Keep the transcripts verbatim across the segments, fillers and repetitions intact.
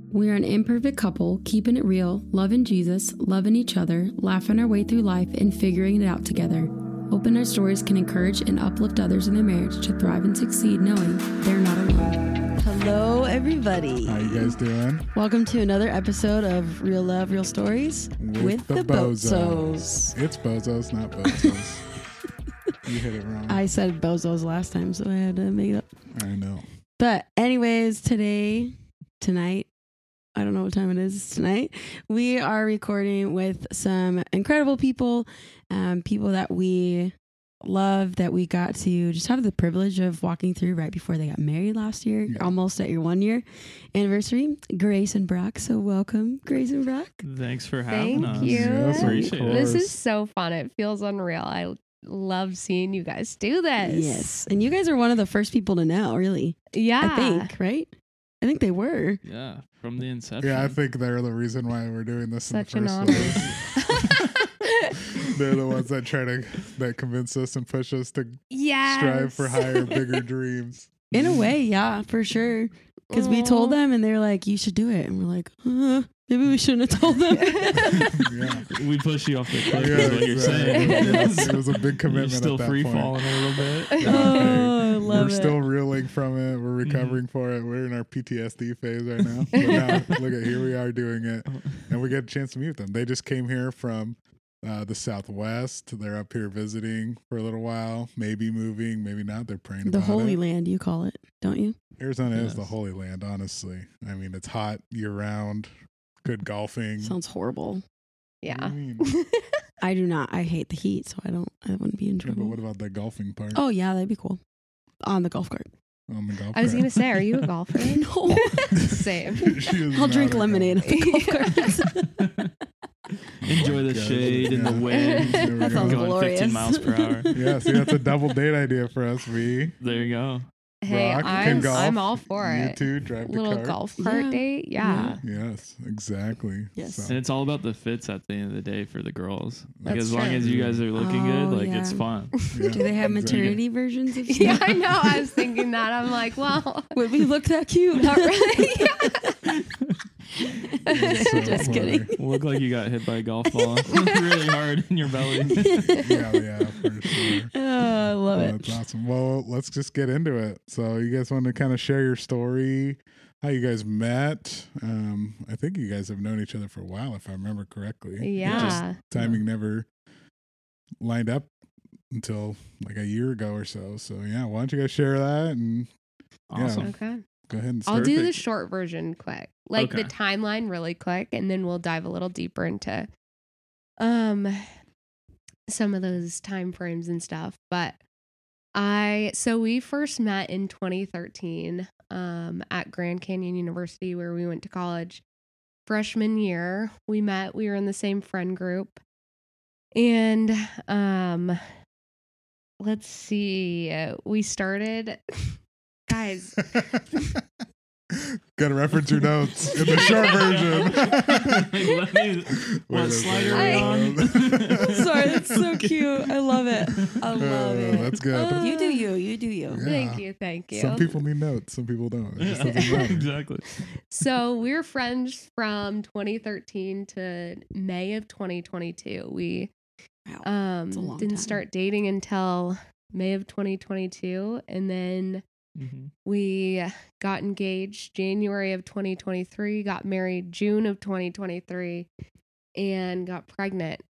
We are an imperfect couple, keeping it real, loving Jesus, loving each other, laughing our way through life, and figuring it out together. Hoping our stories can encourage and uplift others in their marriage to thrive and succeed knowing they're not alone. Hello, everybody. How you guys doing? Welcome to another episode of Real Love, Real Stories with, with the, the Bozos. Bozos. It's Bozos, not Bozos. You hit it wrong. I said Bozos last time, so I had to make it up. I know. But anyways, today, tonight, I don't know what time it is tonight. We are recording with some incredible people, um, people that we love, that we got to just have the privilege of walking through right before they got married last year, yeah. Almost at your one year anniversary, Grace and Brock. So welcome, Grace and Brock. Thanks for having Thank us. you. Yes, Appreciate it. This is so fun. It feels unreal. I love seeing you guys do this. Yes. And you guys are one of the first people to know, really. Yeah. I think, right? I think they were. Yeah, from the inception. Yeah, I think they're the reason why we're doing this Such in an the honor. first place. They're the ones that try to that convince us and push us to Yes. strive for higher, bigger dreams. In a way, yeah, for sure. Because we told them and they're like, you should do it. And we're like, uh, maybe we shouldn't have told them. Yeah. We push you off the cliff, Yeah, is what you're exactly. saying. It was a big commitment. You're still at that free point. falling a little bit. Oh, I love We're it. still reeling from it. We're recovering Mm-hmm. for it. We're in our P T S D phase right now. But now, look at here we are doing it, and we get a chance to meet them. They just came here from uh, the Southwest. They're up here visiting for a little while, maybe moving, maybe not. They're praying The about Holy it. Land, you call it, don't you? Arizona is the Yes. Holy Land, honestly. I mean, it's hot year round, good golfing. Sounds horrible. What Yeah. do you mean? I do not. I hate the heat, so I don't. I wouldn't be in Yeah, but trouble. what about the golfing part Oh yeah, that'd be cool. On the golf cart. on the golf I was cart? going to say, are you a golfer? No. Same. She is I'll not drink a lemonade at golfer. the golf cart. Enjoy the Good. shade and the Yeah. wind. There we That go. sounds Going glorious. fifteen miles per hour. Yeah, see, that's a double date idea for us, V. There you go. Hey, Rock can I'm, golf. I'm all for You it. too, drive the Little cart. golf cart Yeah. date. Yeah. Yes, exactly. Yes. So, And it's all about the fits at the end of the day for the girls. Like That's as long true. as you guys are looking Oh, good, like it's yeah. fun. yeah, Do they have exactly. maternity versions of Yeah, stuff? I know. I was thinking that. I'm like, well, Would we look that cute? not really. That's so Just funny. kidding. Look like you got hit by a golf ball really hard in your belly. Yeah, yeah, for sure. Oh, I love Oh, it. that's awesome. Well, let's just get into it. So, you guys want to kind of share your story, how you guys met? Um, I think you guys have known each other for a while, if I remember correctly. Yeah. Timing never lined up until like a year ago or so. So, yeah, why don't you guys share that and Awesome. Okay. go ahead and I'll start. do the Perfect. short version quick. Like the Okay. timeline really quick, and then we'll dive a little deeper into um some of those time frames and stuff. But I so we first met in twenty thirteen um at Grand Canyon University, where we went to college. Freshman year, we met. We were in the same friend group. And um let's see. uh, We started guys Gotta reference your notes in the short version. Let me- what Wait a slide second. are we on? Sorry, that's so cute. I love it. I love Uh, it. That's good. You do you. You do you. Yeah. Thank you, thank you. Some people need notes, some people don't. It just Yeah, doesn't matter. exactly. So we were friends from twenty thirteen to May of twenty twenty-two. We Wow. um That's a long didn't time. start dating until May of twenty twenty-two, and then Mm-hmm. we got engaged January of twenty twenty-three, got married June of twenty twenty-three, and got pregnant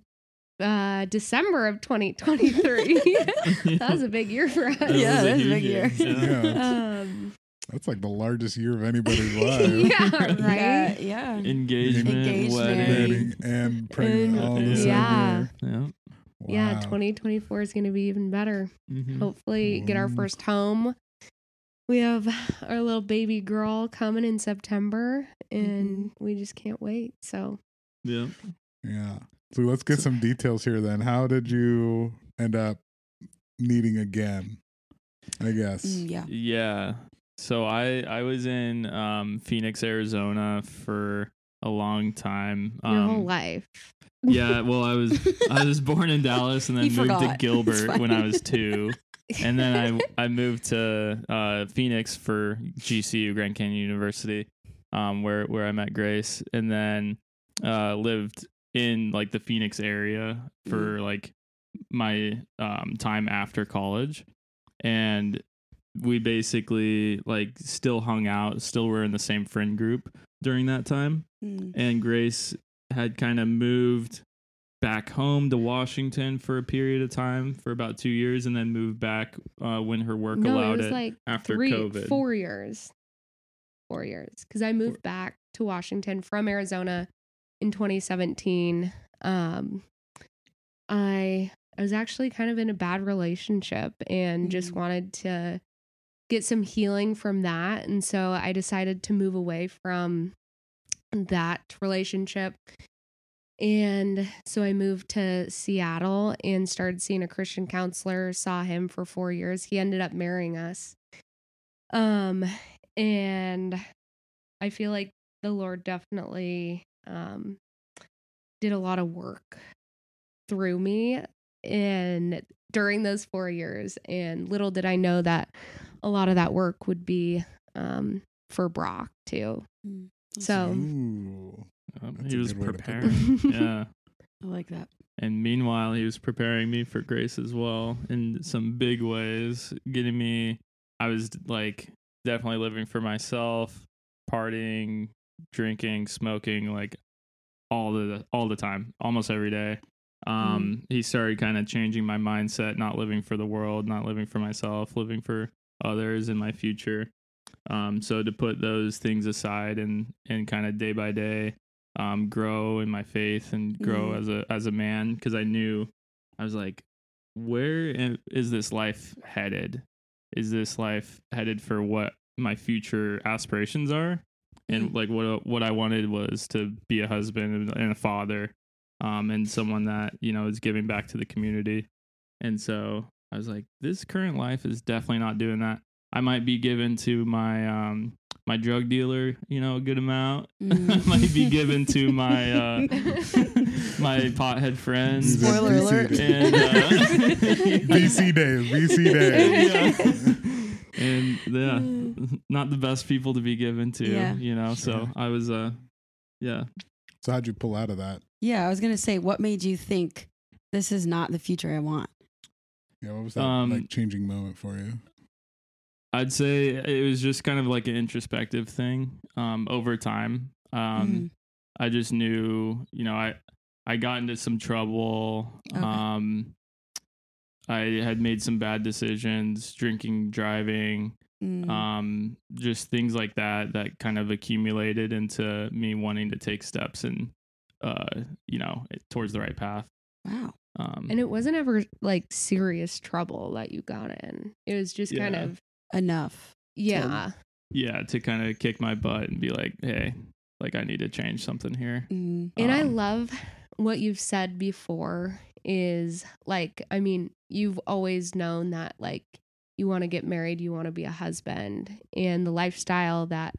uh December of twenty twenty-three. That was a big year for us. That Yeah, was a that's a huge big year. Yeah. Yeah. Um That's like the largest year of anybody's life. yeah, Yeah, right. yeah. Engagement, Engaged, wedding. Wedding and pregnant And- all in the same yeah. year. Yeah. Yeah, Wow. twenty twenty-four is going to be even better. Mhm. Hopefully get our Mm. first home. We have our little baby girl coming in September, and we just can't wait. So Yeah. Yeah. So let's get some details here then. How did you end up meeting again? I guess. Mm, yeah. Yeah. So I I was in um, Phoenix, Arizona for a long time. your Um, whole life. Yeah. Well, I was I was born in Dallas and then He moved to forgot. It's Gilbert when I fine. was two. And then I I moved to uh, Phoenix for G C U, Grand Canyon University. um, where where I met Grace, and then uh, lived in like the Phoenix area for Mm. like my um, time after college, and we basically like still hung out, still were in the same friend group during that time. Mm. And Grace had kind of moved back home to Washington for a period of time for about two years, and then moved back uh, when her work no, allowed it was it like after three, COVID. four years, four years. Because I moved back to Washington from Arizona in twenty seventeen. Um, I I was actually kind of in a bad relationship and just Mm. wanted to get some healing from that, and so I decided to move away from that relationship. And so I moved to Seattle and started seeing a Christian counselor, saw him for four years. He ended up marrying us. Um, and I feel like the Lord definitely um, did a lot of work through me and during those four years. And little did I know that a lot of that work would be um, for Brock too. Mm. So Ooh. Um, That's he a was good way to put preparing. Yeah. I like that. And meanwhile, he was preparing me for Grace as well in some big ways, getting me. I was like definitely living for myself, partying, drinking, smoking, like all the all the time, almost every day. Um, He started kind of changing my mindset, not living for the world, not living for myself, living for others in my future. Um, so to put those things aside and and kind of day by day. Um, grow in my faith and grow Mhm. as a as a man, because I knew I was like, where am- is this life headed? Is this life headed for what my future aspirations are? And Mm. like what what I wanted was to be a husband and a father, um, and someone that you know is giving back to the community. And so I was like, this current life is definitely not doing that. I might be given to my um my drug dealer, you know, a good amount. Mm. I might be given to my uh my pothead friends. These are Spoiler B C alert. days. And uh, B C days, B C days. Yeah. And yeah, not the best people to be given to, Yeah. you know. So Sure. I was uh yeah. So how'd you pull out of that? Yeah, I was gonna say, what made you think this is not the future I want? Yeah, what was that Um, like changing moment for you? I'd say it was just kind of like an introspective thing um over time. Um Mhm. I just knew, you know, I I got into some trouble. Okay. Um I had made some bad decisions, drinking, driving, Mm. um just things like that that kind of accumulated into me wanting to take steps and uh you know, towards the right path. Wow. Um and it wasn't ever like serious trouble that you got in. It was just kind Yeah. of Enough. yeah. yeah, to kind of kick my butt and be like, hey, like I need to change something here. Mm. And I Um, love what you've said before is like, I mean, you've always known that like you want to get married, you want to be a husband, and the lifestyle that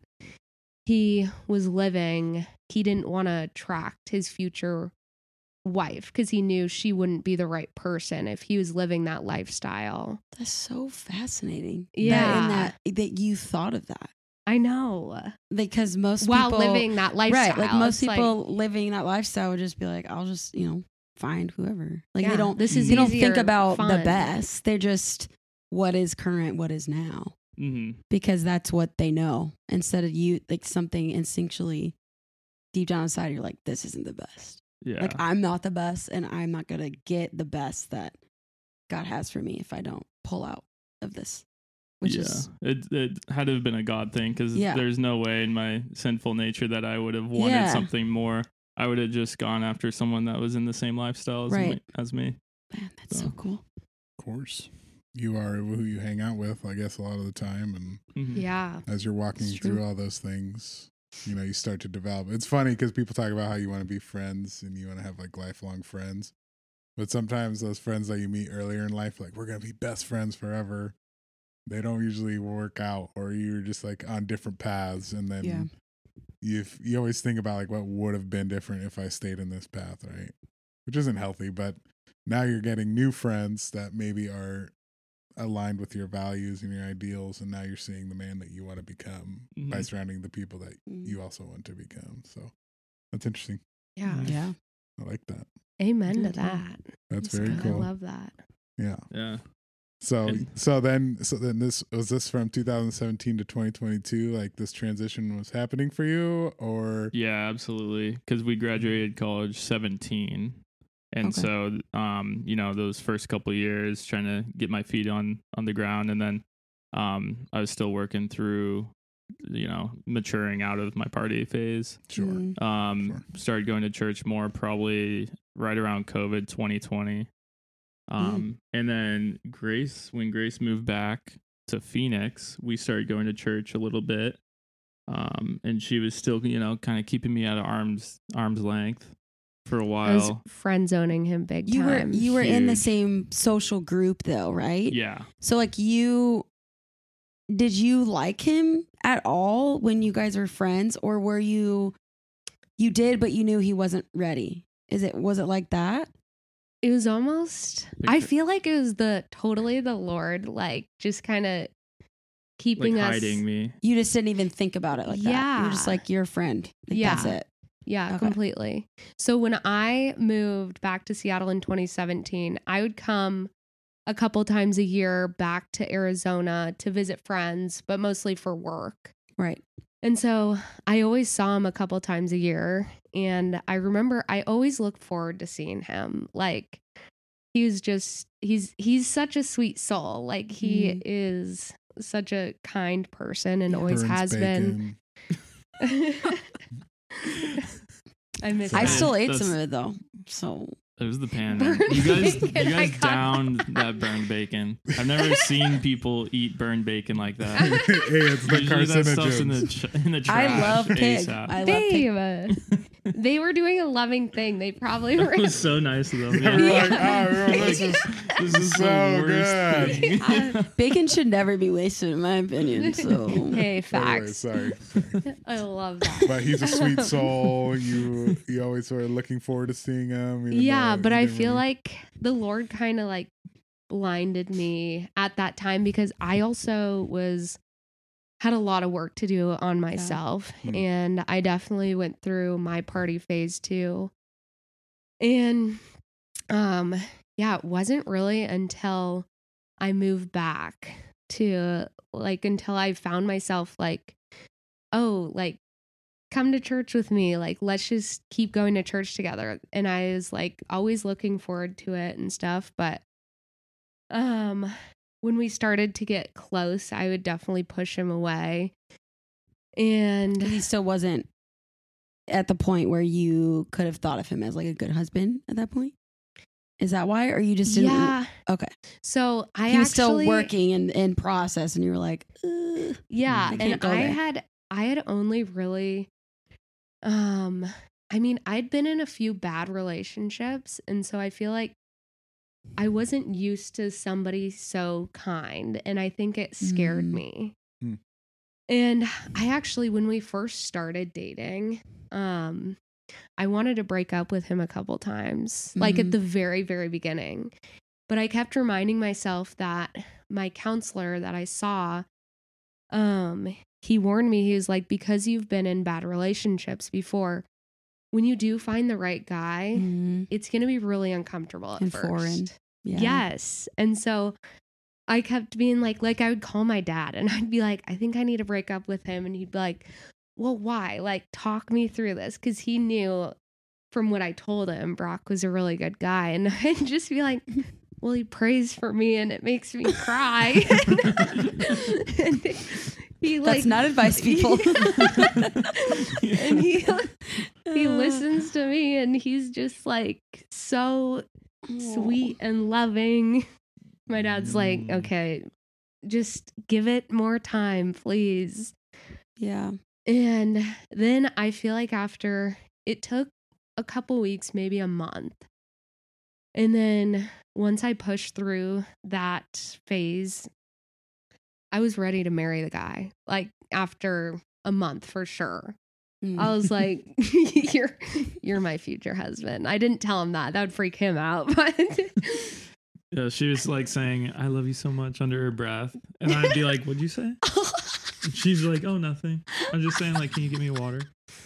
he was living, he didn't want to attract his future wife because he knew she wouldn't be the right person if he was living that lifestyle. That's so fascinating. Yeah. That, in that that you thought of that, I know. because most While people, living that lifestyle. right? Like most It's like, people living that lifestyle would just be like, I'll just you know find whoever. Like yeah, they don't This is they don't easier, think about the fun. best. They're just what is current, what is now, mhm. because that's what they know. Instead of you, like something instinctually deep down inside, you're like, this isn't the best. Yeah. Like I'm not the best, and I'm not gonna get the best that God has for me if I don't pull out of this. Which yeah, is it it had to have been a God thing, because Yeah. there's no way in my sinful nature that I would have wanted Yeah. something more. I would have just gone after someone that was in the same lifestyle as, Right. me, as me. man, that's so So. cool. Of course. You are who you hang out with, I guess, a lot of the time. And Mhm. Yeah. as you're walking It's true. through all those things, you know, you start to develop. It's funny because people talk about how you want to be friends and you want to have like lifelong friends. But sometimes those friends that you meet earlier in life, like we're going to be best friends forever, they don't usually work out, or you're just like on different paths. And then Yeah. you you always think about like what would have been different if I stayed in this path, right? Which isn't healthy, but now you're getting new friends that maybe are aligned with your values and your ideals, and now you're seeing the man that you want to become Mhm. by surrounding the people that Mm. you also want to become. So that's interesting. Yeah. Yeah. I like that. Amen to Good, yeah. that. That's That's very good. I cool. love that. Yeah. Yeah. So And- so then so then this was this from two thousand seventeen to twenty twenty-two, like this transition was happening for you, or Yeah, absolutely. Because we graduated college seventeen, and Okay. so um, you know, those first couple years trying to get my feet on on the ground, and then um, I was still working through, you know, maturing out of my party phase. sure. Mm. Um, Sure. started going to church more probably right around COVID twenty twenty. Um, and then Grace, when Grace moved back to Phoenix, we started going to church a little bit. Um, and she was still, you know, kind of keeping me at arm's arm's length for a I was while. friend zoning him big You were time. you were in the Huge. same social group though, right? Yeah. So like you did you like him at all when you guys were friends, or were you you did but you knew he wasn't ready? Is it was it like that? It was almost, I feel like it was the totally the Lord, like just kind of Like keeping us. hiding me. You just didn't even think about it like that. You were just Yeah. like your friend. Like, Yeah. That's it. Yeah, Okay. completely. So when I moved back to Seattle in twenty seventeen, I would come a couple times a year back to Arizona to visit friends, but mostly for work. Right. And so I always saw him a couple times a year. And I remember I always looked forward to seeing him. Like he was just, he's, he's such a sweet soul. Like he Mhm. is such a kind person and Yeah. always Burns has bacon. been. I miss I that. still ate That's- some of it though. So It was the pan. Man. Burned You guys, you bacon, I guys got downed that burned bacon. I've never seen people eat burned bacon like that. Hey, it's the Usually that stuff's in the carcinogens. tr- in the trash. I love pig. ASAP. I love pig. Babe, they were doing a loving thing. They probably were. That was so nice of them. Yeah, Yeah. we're like, Yeah. oh, bro, this is This is so the worst good. thing. Bacon should never be wasted in my opinion. So Hey, Anyway, facts. sorry. I love that. But he's a sweet soul. You you always were looking forward to seeing him. even Yeah, though but you I didn't feel really- like the Lord kind of like blinded me at that time because I also was had a lot of work to do on myself, Hmm. and I definitely went through my party phase too. And um yeah, it wasn't really until I moved back to like until I found myself like, oh, like come to church with me. Like, let's just keep going to church together. And I was like always looking forward to it and stuff. But um when we started to get close, I would definitely push him away. And he still wasn't at the point where you could have thought of him as like a good husband at that point. Is that why, or you just didn't? yeah. Okay. So I He was actually, still working in in process, and you were like, Ugh. Yeah, I can't and go I there. had I had only really um I mean, I'd been in a few bad relationships, and so I feel like I wasn't used to somebody so kind, and I think it scared Mm. me. Mm. And I actually when we first started dating, um I wanted to break up with him a couple times, like at Mhm. the very very beginning. But I kept reminding myself that my counselor that I saw um he warned me. He was like, because you've been in bad relationships before, when you do find the right guy, Mhm. it's going to be really uncomfortable at And first. foreign. Yeah. Yes. And so I kept being like, like I would call my dad and I'd be like, I think I need to break up with him. And he'd be like, well, why? Like, talk me through this. Cause he knew from what I told him, Brock was a really good guy. And I'd just be like, well, he prays for me and it makes me cry. And he like, That's not advice, people. and he he listens to me and he's just like so sweet and loving. My dad's like, Mm. okay, just give it more time, please. Yeah. And then I feel like after it took a couple weeks, maybe a month. And then once I pushed through that phase, I was ready to marry the guy. Like after a month for sure. Mm. I was like, you're you're my future husband. I didn't tell him that. That would freak him out. But Yeah, she was like saying, I love you so much under her breath. And I'd be like, what'd you say? And she's like, oh, nothing. I'm just saying, like, can you give me water?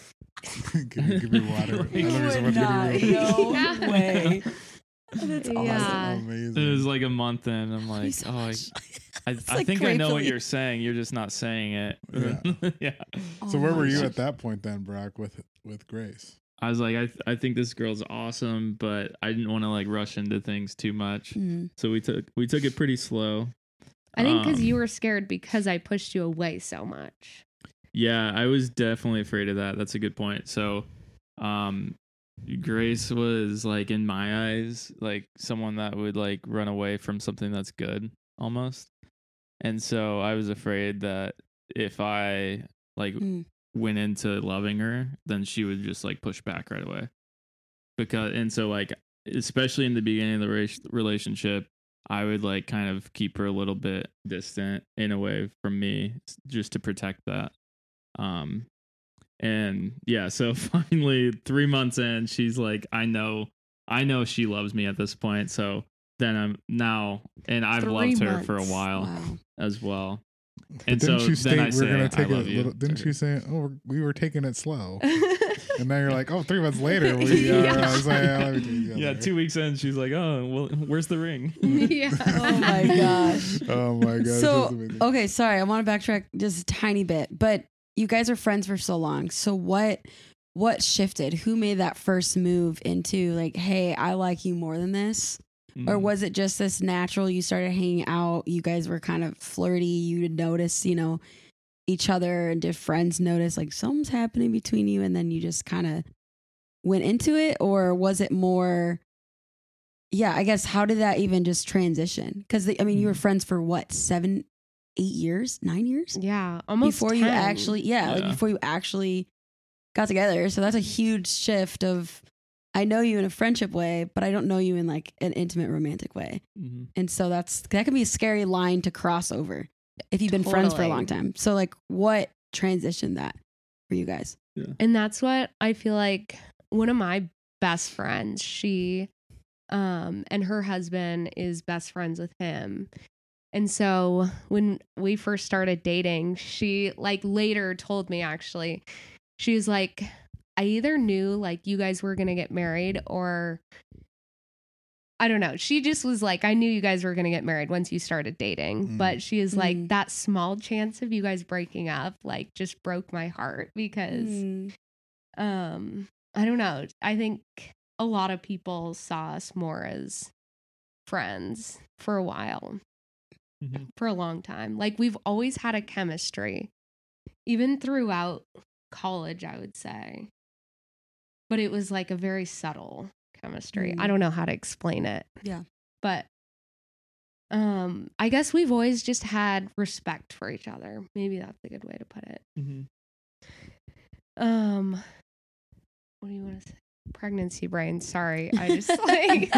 Can you give me water? Like, I love you so much. not. Give me water. No way. That's awesome. Yeah. Amazing. It was like a month in. I'm Love you like, so oh, I, much. I, It's I like think I know what gratefully. you're saying. You're just not saying it. Yeah. yeah. So Oh where my were you gosh. at that point then, Brock, with with Grace? I was like, I, th- I think this girl's awesome, but I didn't want to like rush into things too much. Mm. So we took we took it pretty slow. I think because Um, you were scared because I pushed you away so much. Yeah, I was definitely afraid of that. That's a good point. So, um, Grace was like in my eyes, like someone that would like run away from something that's good almost. And so I was afraid that if I like Mm. went into loving her, then she would just like push back right away. Because, and so like, especially in the beginning of the ra- relationship, I would like kind of keep her a little bit distant in a way from me just to protect that. Um, and yeah, so finally three months in, she's like, I know, I know she loves me at this point. So then I'm now, and I've Three loved her for a months. while Wow. as well. But And didn't so you then state I we're say, gonna I take it a love you little? to Didn't her. you say, oh, we're, we were taking it slow? And now you're like, oh, three months later, we are Yeah. uh, saying, I love you together. Yeah, two weeks in, she's like, oh, well, where's the ring? yeah. Oh my gosh. Oh my gosh. So, that's amazing. okay, sorry, I want to backtrack just a tiny bit, but you guys are friends for so long. So what what shifted? Who made that first move into like, hey, I like you more than this? Mm. Or was it just this natural? You started hanging out, you guys were kind of flirty, you would notice, you know, each other, and did friends notice like something's happening between you, and then you just kind of went into it? Or was it more, yeah, I guess, how did that even just transition? Because I mean, you were friends for what, seven, eight years, nine years Yeah, almost before you ten. actually, yeah, like Yeah. before you actually got together. So that's a huge shift of, I know you in a friendship way, but I don't know you in like an intimate romantic way. Mhm. And so that's, that can be a scary line to cross over if you've been friends for a Totally. long time. So like, what transitioned that for you guys? And that's what I feel like one of my best friends, she um and her husband is best friends with him. And so when we first started dating, she like later told me, actually, she was like, I either knew like you guys were going to get married, or I don't know. She just was like, I knew you guys were going to get married once you started dating. Mm. But she is like, Mm. that small chance of you guys breaking up, like, just broke my heart because, Mm. um, I don't know. I think a lot of people saw us more as friends for a while, Mhm. for a long time. Like, we've always had a chemistry, even throughout college, I would say. But it was like a very subtle chemistry. Mm. I don't know how to explain it. Yeah. But um I guess we've always just had respect for each other. Maybe that's a good way to put it. Mhm. Um what do you want to say? Pregnancy brain. Sorry. I just like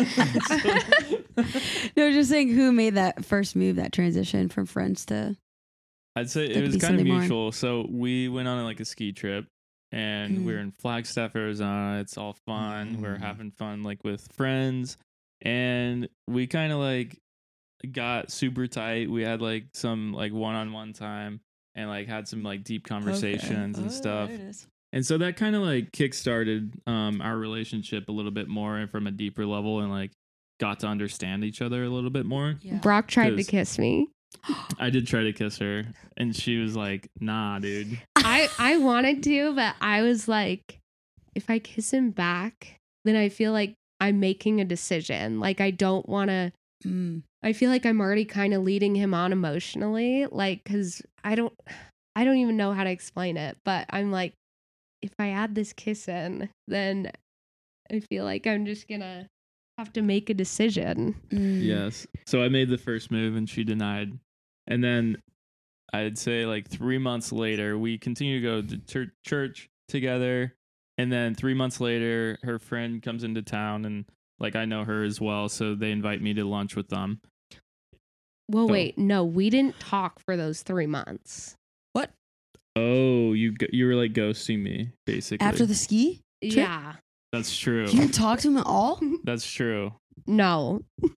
No, just saying, who made that first move, that transition from friends to, I'd say That it could was be kind of something more. mutual. So we went on like a ski trip, and we Mm. were in Flagstaff, Arizona. It's all fun. We're Mm. having fun like with friends, and we kind of like got super tight. We had like some like one-on-one time, and like had some like deep conversations Oh, and stuff. And so that kind of like kickstarted um, our relationship a little bit more and from a deeper level, and like got to understand each other a little bit more. Yeah. Brock tried to 'Cause- kiss me. I did try to kiss her, and she was like, "Nah, dude." I I wanted to, but I was like, if I kiss him back, then I feel like I'm making a decision. Like, I don't want to. Mm. I feel like I'm already kind of leading him on emotionally, like, because I don't, I don't even know how to explain it. But I'm like, if I add this kiss in, then I feel like I'm just gonna have to make a decision. Mm. Yes. So I made the first move and she denied. And then I'd say like three months later, we continue to go to chur- church together. And then three months later, her friend comes into town, and like I know her as well. So they invite me to lunch with them. Well, So- wait, no, we didn't talk for those three months. What? Oh, you g- you were like ghosting me, basically. After the ski? Trip? Yeah, That's true. You didn't talk to him at all? That's true. no,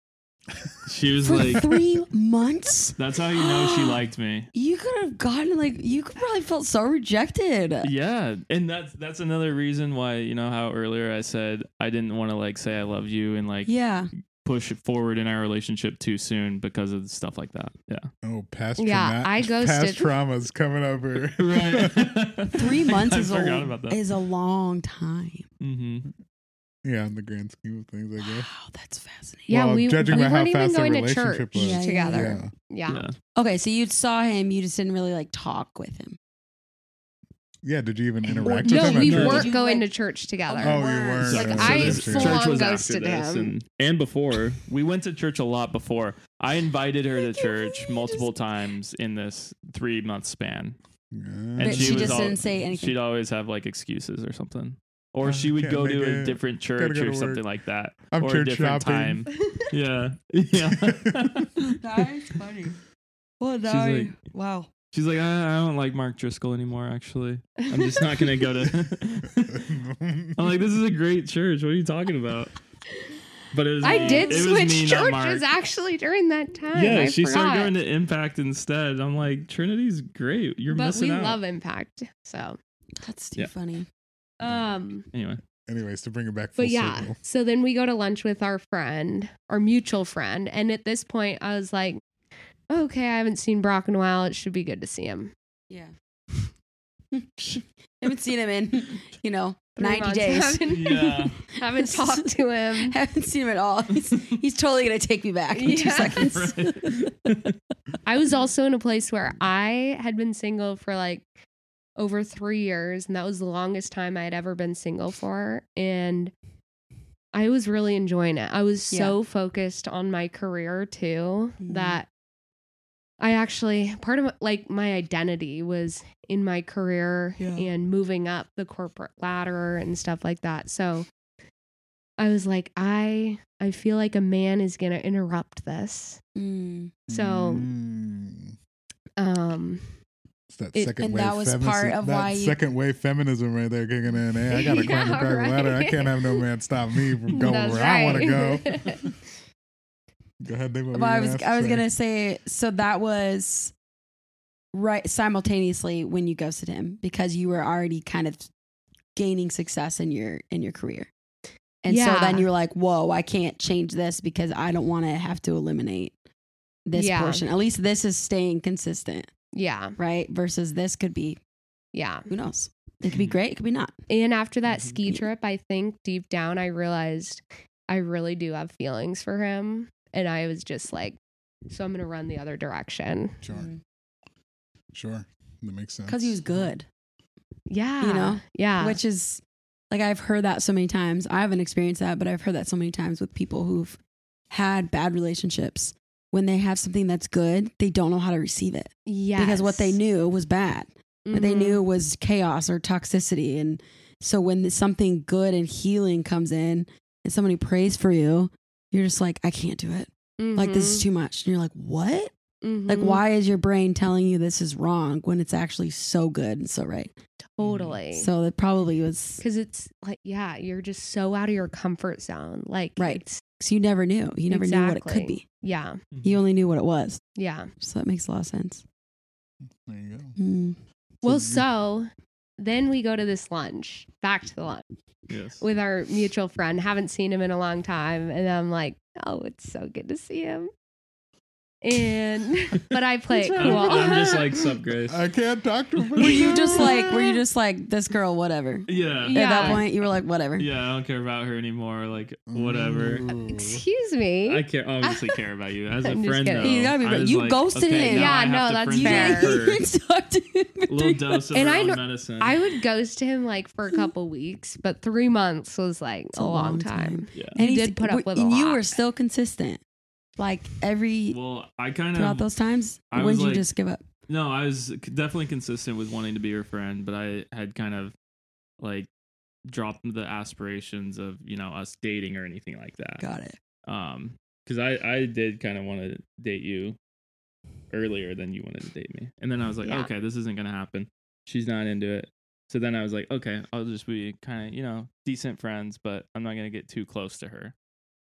She was For like, three months? that's how you know she liked me. You could have gotten like you could probably felt so rejected. Yeah, and that's that's another reason why, you know how earlier I said I didn't want to like say I love you and like Yeah. push it forward in our relationship too soon because of stuff like that. Yeah. Oh, past Yeah, trauma- I ghosted. past traumas coming over. Right. Three months I is forgot a about that. is a long time. Mm-hmm. Yeah, in the grand scheme of things, I guess. Wow, that's fascinating. Yeah, Well, we, judging we by how weren't even fast their going to relationship church was. Yeah, yeah, together. Yeah. Yeah. Yeah. Okay, so you saw him, you just didn't really like talk with him. Yeah, did you even interact Or- with No, him? at we church? weren't You going went- to church together. Oh, you weren't. Like, Oh, I that's full true. on church was ghosted after this him. and, and before. We went to church a lot before. I invited her to church multiple times in this three month span. Yeah. And But she was just al- didn't say anything. She'd always have like excuses or something. Or Oh, she would can't go make to a it. different Gotta church go or to work. something like that. I'm or church a different shopping. time. Yeah. Yeah. That's funny. Well, She's like, wow. she's like, I, I don't like Mark Driscoll anymore, actually. I'm just not going to go to. I'm like, this is a great church. What are you talking about? But it was I me. did It was switch me, not Mark. churches actually during that time. Yeah, I she forgot. started going to Impact instead. I'm like, Trinity's great. You're But missing we out. love Impact. So, That's too Yeah. funny. um, Anyway, Anyways, to bring it back full but yeah. circle. So then we go to lunch with our friend, our mutual friend, and at this point, I was like, okay, I haven't seen Brock in a while. It should be good to see him. Yeah. Haven't seen him in, you know, Three ninety months. days. Haven't, yeah. haven't talked to him. Haven't seen him at all. He's, he's totally gonna take me back in two Yeah. seconds. Right. I was also in a place where I had been single for like over three years, and that was the longest time I had ever been single for. And I was really enjoying it. I was so focused on my career too Mhm. that I actually, part of my, like my identity was in my career Yeah. and moving up the corporate ladder and stuff like that. So I was like, I I feel like a man is gonna interrupt this. Mm. So Mm. um It's that It- second and wave that was feminism- part of that why you- second wave feminism right there kicking in. Hey, I gotta climb the Yeah, corporate ladder. I right. can't have no man stop me from going That's where I want to go. right. Go ahead, Dave. what were Well, you I was have to I was say? gonna say so that was right simultaneously when you ghosted him because you were already kind of gaining success in your in your career. And so then Yeah. you were like, whoa, I can't change this because I don't want to have to eliminate this Yeah. portion. At least this is staying consistent, Yeah. right? Versus this could be, Yeah. who knows? It could be great, it could be not. And after that Mhm. ski trip, I think deep down I realized I really do have feelings for him. And I was just like, so I'm going to run the other direction. Sure, sure. That makes sense. Because he was good. Yeah. You know? Yeah. Which is like I've heard that so many times. I haven't experienced that, but I've heard that so many times with people who've had bad relationships. When they have something that's good, they don't know how to receive it yes. because what they knew was bad. What they Mhm. knew was chaos or toxicity. And so when something good and healing comes in and somebody prays for you, you're just like, I can't do it. Like this is too much. And you're like, what? Mhm. Like, Mhm. why is your brain telling you this is wrong when it's actually so good and so right? Totally. So it probably was, because it's like, yeah, you're just so out of your comfort zone. Like, Right. it's- because you never knew. You never knew what it could Exactly. be. Yeah. You only knew what it was. Yeah. So that makes a lot of sense. There you go. Mm. Well, you- so then we go to this lunch, back to the lunch Yes. with our mutual friend. Haven't seen him in a long time. And I'm like, oh, it's so good to see him. And, but I play it I'm, cool. I'm just like, sup, Grace. I can't talk to him. Were you just like, were you just like, this girl, whatever? Yeah. Yeah. At that point, you were like, whatever. Yeah, I don't care about her anymore. Like, whatever. Ooh. Excuse me. I care, obviously care about you as a I'm just friend. kidding. Though, You gotta be I right. was You like, ghosted okay, him. now Yeah, I have no, to that's friend fair. zone You her. didn't talk to him for Little three- dose of And her I own know- medicine. I would ghost him like for a couple weeks, but three months was like It's a, long time. yeah. You he's- did put up with a and you lot. were still consistent. Like every Well, I kind throughout of those times. I When was did you like- just give up? no, I was c- definitely consistent with wanting to be her friend, but I had kind of like dropped the aspirations of you know us dating or anything like that. Got it. Um, because I I did kind of want to date you earlier than you wanted to date me, and then I was like, Yeah. okay, this isn't gonna happen. She's not into it. So then I was like, okay, I'll just be kind of you know decent friends, but I'm not gonna get too close to her.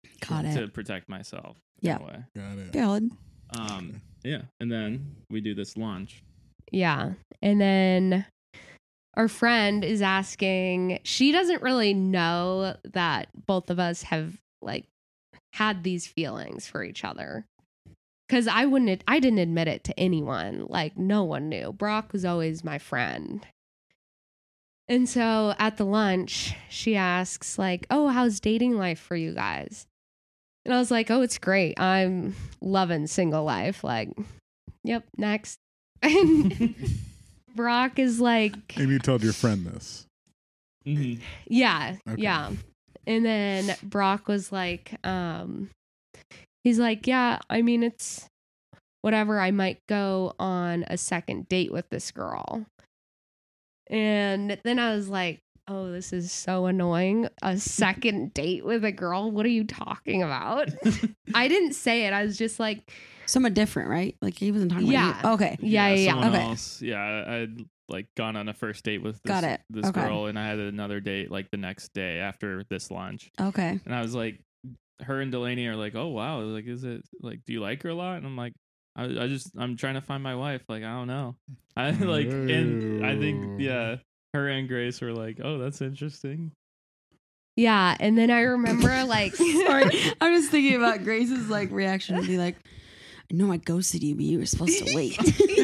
Got to it. protect myself. Yeah. That way. Got it. Good. Um, yeah, and then we do this lunch. Yeah. And then our friend is asking, she doesn't really know that both of us have like had these feelings for each other. Cause I wouldn't, I didn't admit it to anyone. Like no one knew. Brock was always my friend. And so at the lunch, she asks like, oh, how's dating life for you guys? And I was like, oh, it's great. I'm loving single life. Like, yep, next. And Brock is like, And you told your friend this. Mm-hmm. yeah, Okay. yeah. And then Brock was like, um, he's like, yeah, I mean, it's whatever. I might go on a second date with this girl. And then I was like, oh, this is so annoying. A second date with a girl? What are you talking about? I didn't say it. I was just like, Someone different, right? Like he wasn't talking Yeah. about you. Okay. yeah, yeah, yeah. Someone Okay. else. Yeah, I- I'd like gone on a first date with this, Got it. this Okay. girl, and I had another date like the next day after this lunch. Okay. And I was like, her and Delaney are like, oh wow, like is it like, do you like her a lot? And I'm like, I, I just I'm trying to find my wife. Like I don't know. I like, and I think yeah, her and Grace were like, oh, that's interesting. Yeah. And then I remember like, Sorry. I'm just thinking about Grace's like reaction to be like, I know I ghosted you, but you were supposed to wait.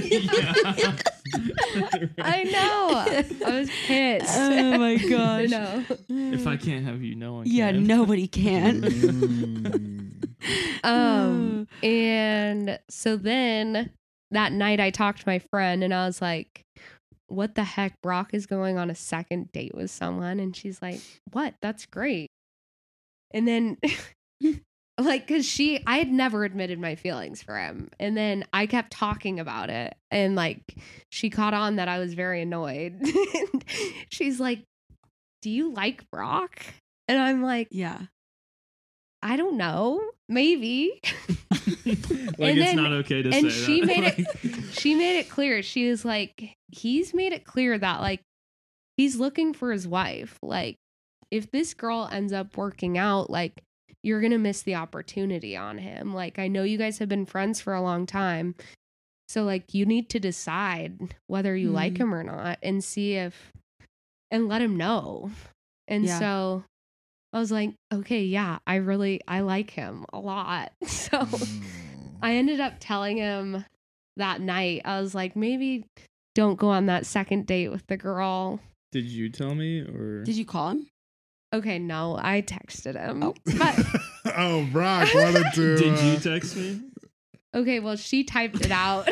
I know. I was pissed. Oh my gosh. No. If I can't have you, no one Yeah, can. nobody can. Mm. Um, and so then that night I talked to my friend and I was like, what the heck? Brock is going on a second date with someone. And she's like, what? That's great. And then like, cause she, I had never admitted my feelings for him. And then I kept talking about it. And like, she caught on that I was very annoyed. She's like, do you like Brock? And I'm like, Yeah. I don't know, maybe. Like And it's then- not okay to and say she that. made it- Like- She made it clear. She was like, he's made it clear that like he's looking for his wife. Like, if this girl ends up working out, like, you're going to miss the opportunity on him. Like, I know you guys have been friends for a long time. So, like, you need to decide whether you like Mhm. him or not and see if, and let him know. And Yeah. so I was like, okay, yeah, I really, I like him a lot. So Mm. I ended up telling him that night, I was like, maybe don't go on that second date with the girl. Did you tell me or? Did you call him? Okay, no, I texted him. Oh. But Oh, Brock wanted to. Did you uh, text me? okay, well, she typed it out.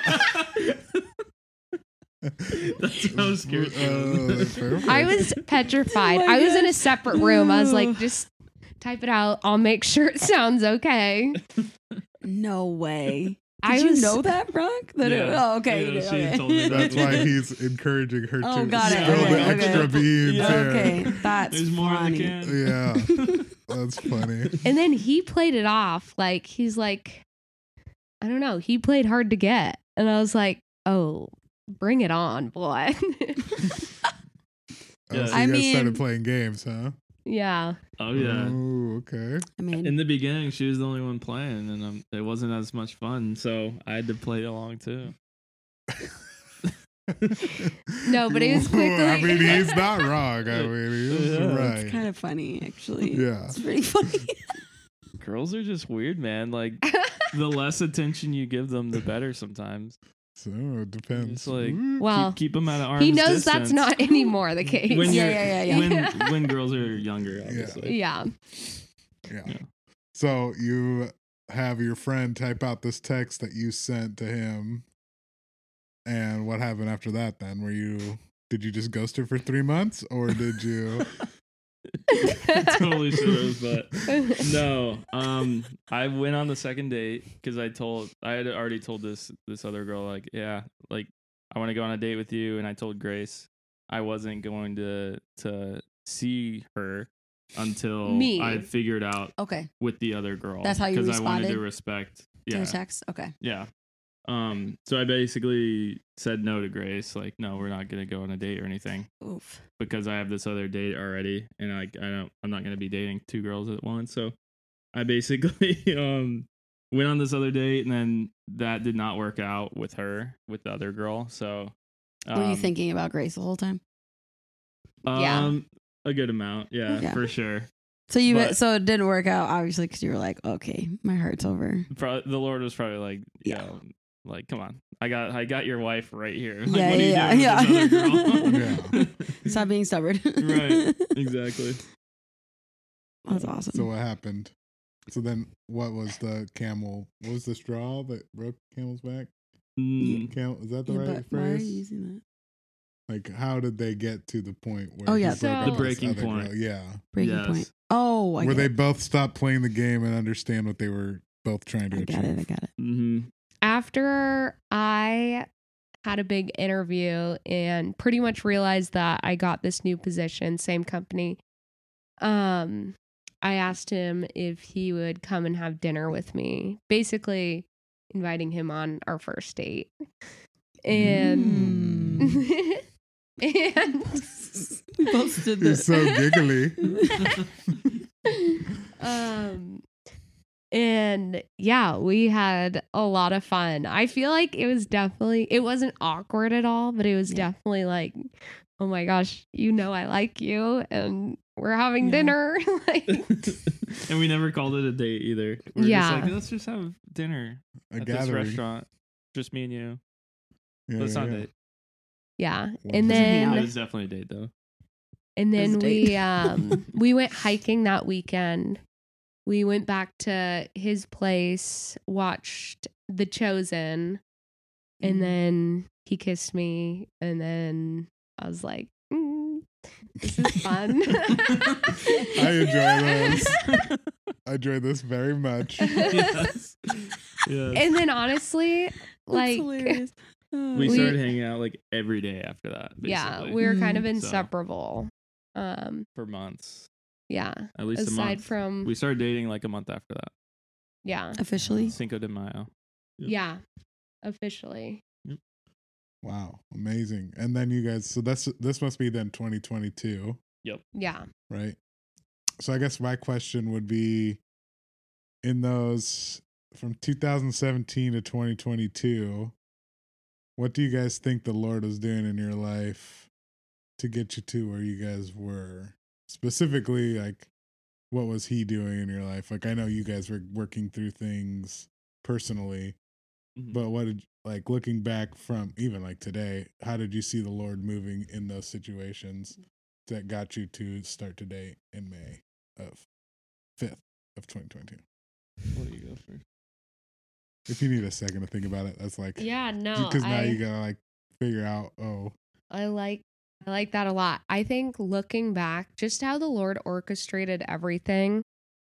That's how scared she Uh, was. perfect. I was petrified. Oh my I was in a God. separate room. I was Oh. like, just type it out. I'll make sure it sounds okay. No way. I Did you was, know that, Brock? That it- Yeah. oh, okay. you Yeah, did, she okay. told me that. That's why he's encouraging her Oh, to got it. spill Okay, the okay. extra beans Yeah. here. Okay, that's There's more funny. in the can. Yeah, that's funny. and then he played it off like he's like, I don't know. He played hard to get, and I was like, oh, bring it on, boy. Oh, so I you guys mean- started playing games, huh? yeah. Oh yeah. Oh, okay. I mean, In the beginning, she was the only one playing, and um, it wasn't as much fun, so I had to play along too. No, but it was quickly- I mean, he's not wrong. I mean, he's Yeah, it's right. it's kind of funny, actually. Yeah. It's pretty funny. Girls are just weird, man. Like the less attention you give them, the better. Sometimes So it depends. It's like- Ooh. Well, keep, keep them at an arm's he knows distance. that's not anymore the case. when Yeah, you're- yeah, yeah, yeah. When when girls are younger, obviously. yeah. yeah. yeah. So you have your friend type out this text that you sent to him, and what happened after that? Then were you? Did you just ghost her for three months, or did you? Totally sure, but no. Um, I went on the second date because I told I had already told this this other girl like, yeah, like I want to go on a date with you, and I told Grace I wasn't going to to see her until Me. I had figured out Okay. with the other girl. That's how you because I wanted responded to respect. To Yeah, the text? Okay. yeah. Um, so I basically said no to Grace, like, no, we're not gonna go on a date or anything Oof. because I have this other date already, and I I don't I'm not gonna be dating two girls at once. So I basically um went on this other date, and then that did not work out with her, with the other girl. So, um, Were you thinking about Grace the whole time? Yeah. Um, a good amount, yeah, Yeah. for sure. So you But- so it didn't work out obviously because you were like, okay, my heart's over. Pro- the Lord was probably like, Yeah. yeah, like, come on, I got, I got your wife right here. Like, Yeah, what are you yeah, doing yeah, with this other girl? Stop being stubborn. Right, exactly. That's awesome. So what happened? So then, what was the camel? What was the straw that broke camel's back? Mm, Camel, is that the Yeah, right but why are you phrase? using that? Like, how did they get to the point where? Oh, he yeah. broke So- up The this breaking other point. girl? Yeah, Breaking Yes. point. Oh, I where get they it. both stopped playing the game and understand what they were both trying to I achieve. got it. I got it. mhm. After I had a big interview and pretty much realized that I got this new position, same company, um, I asked him if he would come and have dinner with me, basically inviting him on our first date. And Mm. and We both did You're this. so giggly. um and yeah, we had a lot of fun. I feel like it was definitely, it wasn't awkward at all, but it was Yeah. definitely like, oh my gosh, you know I like you and we're having Yeah. dinner. Like, And we never called it a date either. We were Yeah. just like, let's just have dinner A at gathering. this restaurant, just me and you. Yeah, But it's yeah, not a yeah. date. yeah. Wow. And Just hang It out. then was definitely a date though. and It was then a we date. um we went hiking that weekend. We went back to his place, watched The Chosen, and Mm. then he kissed me, and then I was like, mm, this is fun. I enjoy those. I enjoy this very much. Yes. Yes. And then honestly, That's like, hilarious. Uh, we we- started hanging out like every day after that. yeah, Basically, we were kind of Mm. So- inseparable. Um, for months, yeah. at least a Aside month. from, We started dating like a month after that. yeah, officially. Cinco de Mayo. Yep. yeah, officially. Wow, amazing. And then you guys, so that's this must be then twenty twenty-two, Yeah. right? So I guess my question would be, in those from two thousand seventeen to twenty twenty-two, what do you guys think the Lord was doing in your life to get you to where you guys were? Specifically, like, what was he doing in your life? Like, I know you guys were working through things personally, Mhm. but what did, like, looking back from even like today, how did you see the Lord moving in those situations that got you to start today in May of fifth of twenty twenty-two? What do you go first? If you need a second to think about it, that's like, Yeah, no, because now I, you gotta like figure out, oh, I like I like that a lot. I think looking back, just how the Lord orchestrated everything,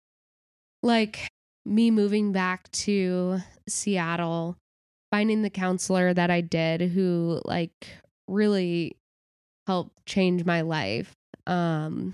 like me moving back to Seattle, finding the counselor that I did who like really helped change my life. Um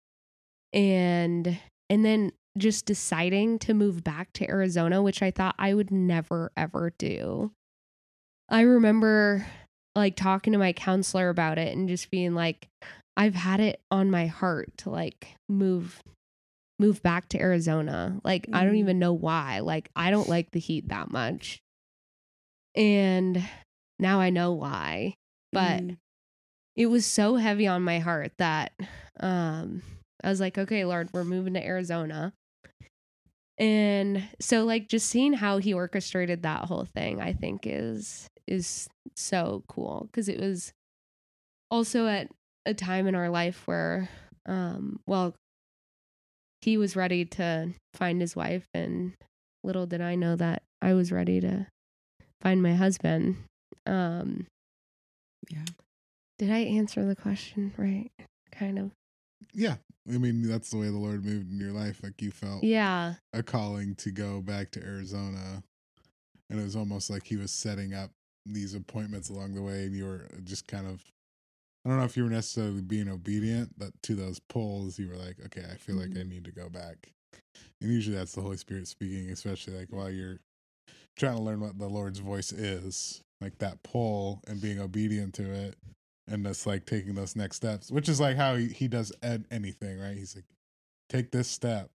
and and then just deciding to move back to Arizona, which I thought I would never ever do. I remember like talking to my counselor about it and just being like, I've had it on my heart to like move move back to Arizona. Like I don't Mhm. even know why. Like I don't like the heat that much. And now I know why. But Mm. it was so heavy on my heart that um I was like, okay, Lord, we're moving to Arizona. And so like just seeing how he orchestrated that whole thing, I think is is so cool because it was also at a time in our life where um well he was ready to find his wife and little did I know that I was ready to find my husband. Um Yeah. Did I answer the question right? Kind of. yeah. I mean, that's the way the Lord moved in your life. Like, you felt Yeah. a calling to go back to Arizona, and it was almost like he was setting up these appointments along the way, and you were just kind of, I don't know if you were necessarily being obedient, but to those pulls, you were like, okay, I feel like I need to go back. And usually that's the Holy Spirit speaking, especially like while you're trying to learn what the Lord's voice is, like that pull and being obedient to it. And that's like taking those next steps, which is like how he, he does ed- anything, right? He's like, take this step.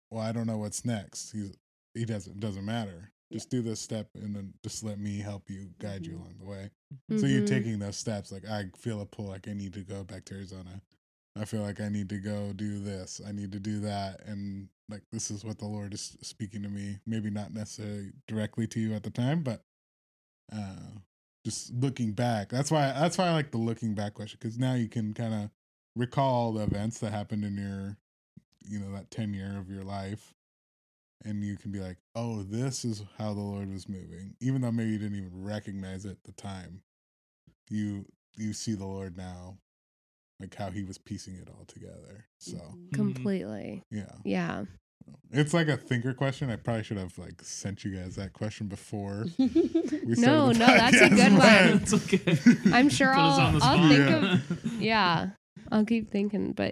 well, I don't know what's next. He's he doesn't doesn't matter. Just do this step and then just let me help you, guide you along the way. So you're Mhm. taking those steps. Like, I feel a pull, like I need to go back to Arizona. I feel like I need to go do this. I need to do that. And like, this is what the Lord is speaking to me. Maybe not necessarily directly to you at the time, but uh, just looking back. That's why, that's why I like the looking back question. Cause now you can kind of recall the events that happened in your, you know, that ten year of your life. And you can be like, oh, this is how the Lord was moving. Even though maybe you didn't even recognize it at the time. You you see the Lord now, like how he was piecing it all together. So, Completely. yeah. Yeah. It's like a thinker question. I probably should have like sent you guys that question before we No, started the no, that's a podcast, good but- one. It's okay. I'm sure Put us on I'll, the I'll spot. think of, yeah, I'll keep thinking, but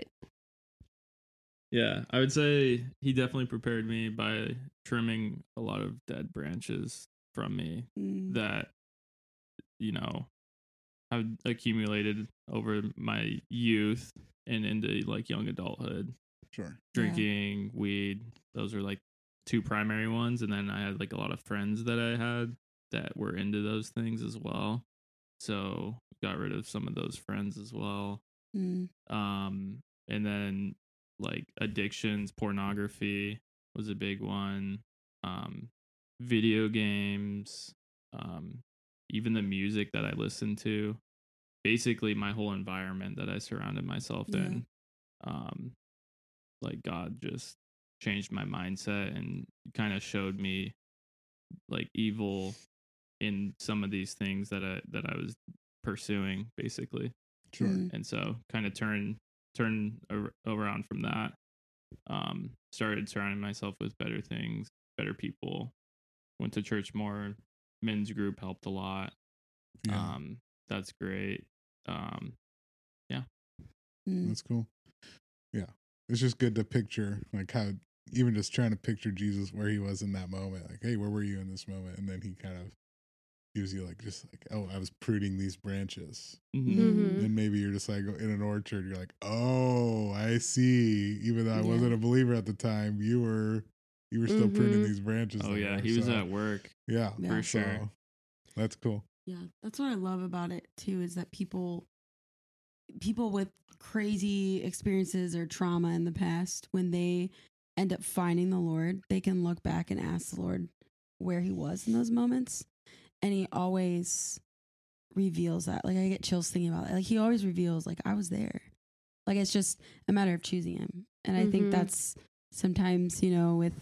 Yeah, I would say he definitely prepared me by trimming a lot of dead branches from me Mm. that, you know, I've accumulated over my youth and into like young adulthood. Sure. Drinking, weed, those are like two primary ones. And then I had like a lot of friends that I had that were into those things as well. So got rid of some of those friends as well. Mm. Um, and then like addictions, pornography was a big one. Um, video games, um, even the music that I listened to, basically my whole environment that I surrounded myself Yeah. in. Um, like God just changed my mindset and kind of showed me like evil in some of these things that I that I was pursuing, basically. Sure. Mm. And so kind of turn turn ar- around from that. Um, started surrounding myself with better things, better people. Went to church more. Men's group helped a lot. Yeah. Um, that's great. Um, Mm. That's cool. Yeah. It's just good to picture like how even just trying to picture Jesus where he was in that moment. Like, hey, where were you in this moment? And then he kind of gives you like just like, oh, I was pruning these branches. mhm. Mhm. And maybe you're just like in an orchard, you're like, oh, I see. Even though I Yeah. wasn't a believer at the time, you were you were still pruning Mhm. these branches. Oh yeah, there. he was So, at work yeah, Yeah. for so sure. that's cool. Yeah, that's what I love about it too, is that people people with crazy experiences or trauma in the past, when they end up finding the Lord, they can look back and ask the Lord where he was in those moments. And he always reveals that. Like, I get chills thinking about it. Like, he always reveals, like, I was there. Like, it's just a matter of choosing him. And I think Mhm. that's sometimes, you know, with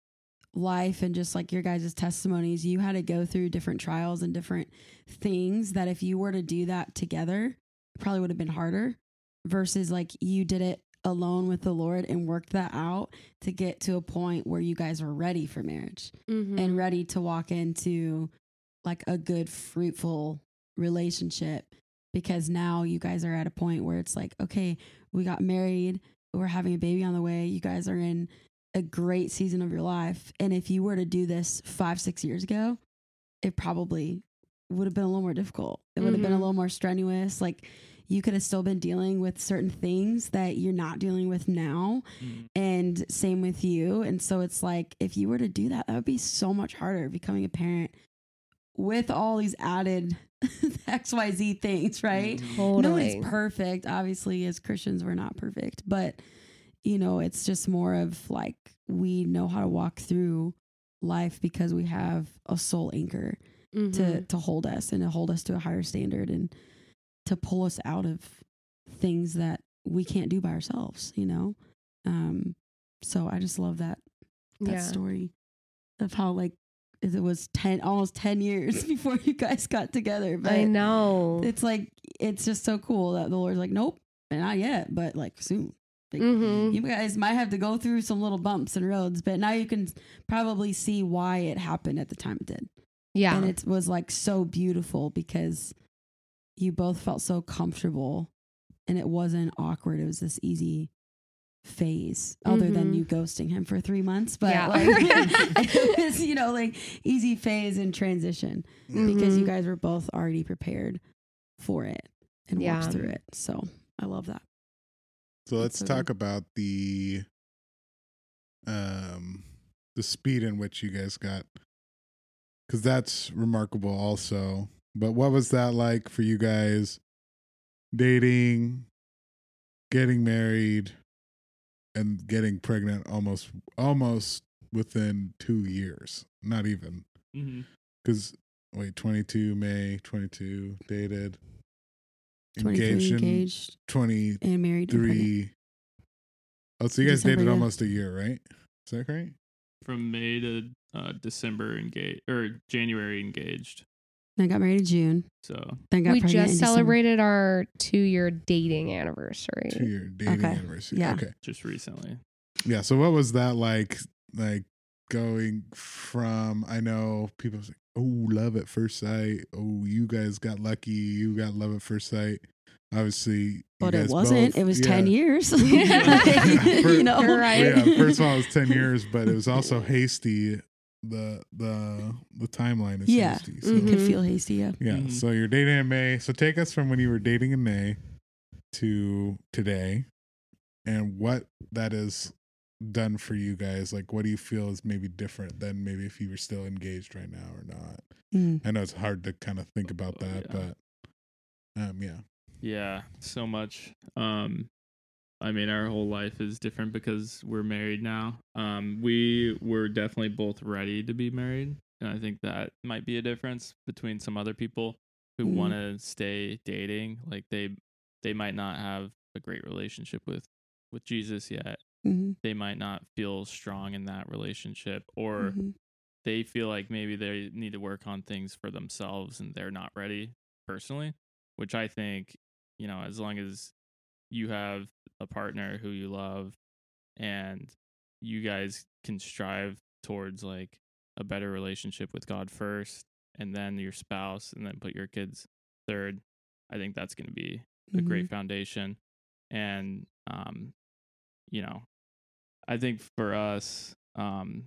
life and just like your guys' testimonies, you had to go through different trials and different things that if you were to do that together, it probably would have been harder versus like you did it alone with the Lord and worked that out to get to a point where you guys were ready for marriage Mhm. and ready to walk into like a good, fruitful relationship, because now you guys are at a point where it's like, okay, we got married, we're having a baby on the way, you guys are in a great season of your life. And if you were to do this five, six years ago, it probably would have been a little more difficult. It would have been a Mhm. little more strenuous. Like, you could have still been dealing with certain things that you're not dealing with now. Mhm. And same with you. And so it's like, if you were to do that, that would be so much harder becoming a parent with all these added X Y Z things, right? Mhm. Totally. Nobody's perfect. Obviously, as Christians, we're not perfect, but you know, it's just more of like, we know how to walk through life because we have a soul anchor to, Mhm. to hold us and to hold us to a higher standard and to pull us out of things that we can't do by ourselves, you know? Um, so I just love that, that Yeah. story of how like it was ten, almost ten years before you guys got together. But I know. it's like, it's just so cool that the Lord's like, nope, not yet, but like soon. Like, Mhm. you guys might have to go through some little bumps and roads, but now you can probably see why it happened at the time it did. Yeah. And it was like so beautiful because you both felt so comfortable and it wasn't awkward. It was this easy phase, other than Mhm. you ghosting him for three months. But Yeah. like, it was, you know, like easy phase and transition because you Mhm. guys were both already prepared for it and Yeah. walked through it. So I love that. So let's so talk good. about the um, the speed in which you guys got, because that's remarkable also. But what was that like for you guys, dating, getting married, and getting pregnant almost almost within two years? Not even. Because, mm-hmm. wait, twenty-two, May, twenty-two, dated, engaged, engaged twenty and married. Three. Oh, so you guys December, dated yeah. almost a year, right? Is that right? From May to uh, December engaged, or January engaged. Then got married in June. So then got we pregnant just in celebrated our two-year dating anniversary. Two year dating Okay. anniversary. Yeah. Okay. just recently. Yeah. So what was that like? Like going from? I know people say, "Oh, love at first sight." Oh, you guys got lucky. You got love at first sight. Obviously, But you it guys wasn't. both- It was yeah. ten years. For- you know, You're right. Yeah. First of all, it was ten years, but it was also hasty. The the the timeline is Yeah. hasty. So. You could Mhm. feel hasty. Yeah. Yeah. Mhm. So you're dating in May. So take us from when you were dating in May to today, and what that has done for you guys. Like, what do you feel is maybe different than maybe if you were still engaged right now or not? Mm. I know it's hard to kind of think about Oh, that, yeah. but um, yeah. Yeah, so much. Um, I mean, our whole life is different because we're married now. Um, we were definitely both ready to be married, and I think that might be a difference between some other people who Mhm. want to stay dating. Like they, they might not have a great relationship with with Jesus yet. Mhm. They might not feel strong in that relationship, or Mhm. they feel like maybe they need to work on things for themselves and they're not ready personally, which I think, you know, as long as you have a partner who you love and you guys can strive towards like a better relationship with God first and then your spouse and then put your kids third, I think that's going to be a Mhm. great foundation. And, um, you know, I think for us, um,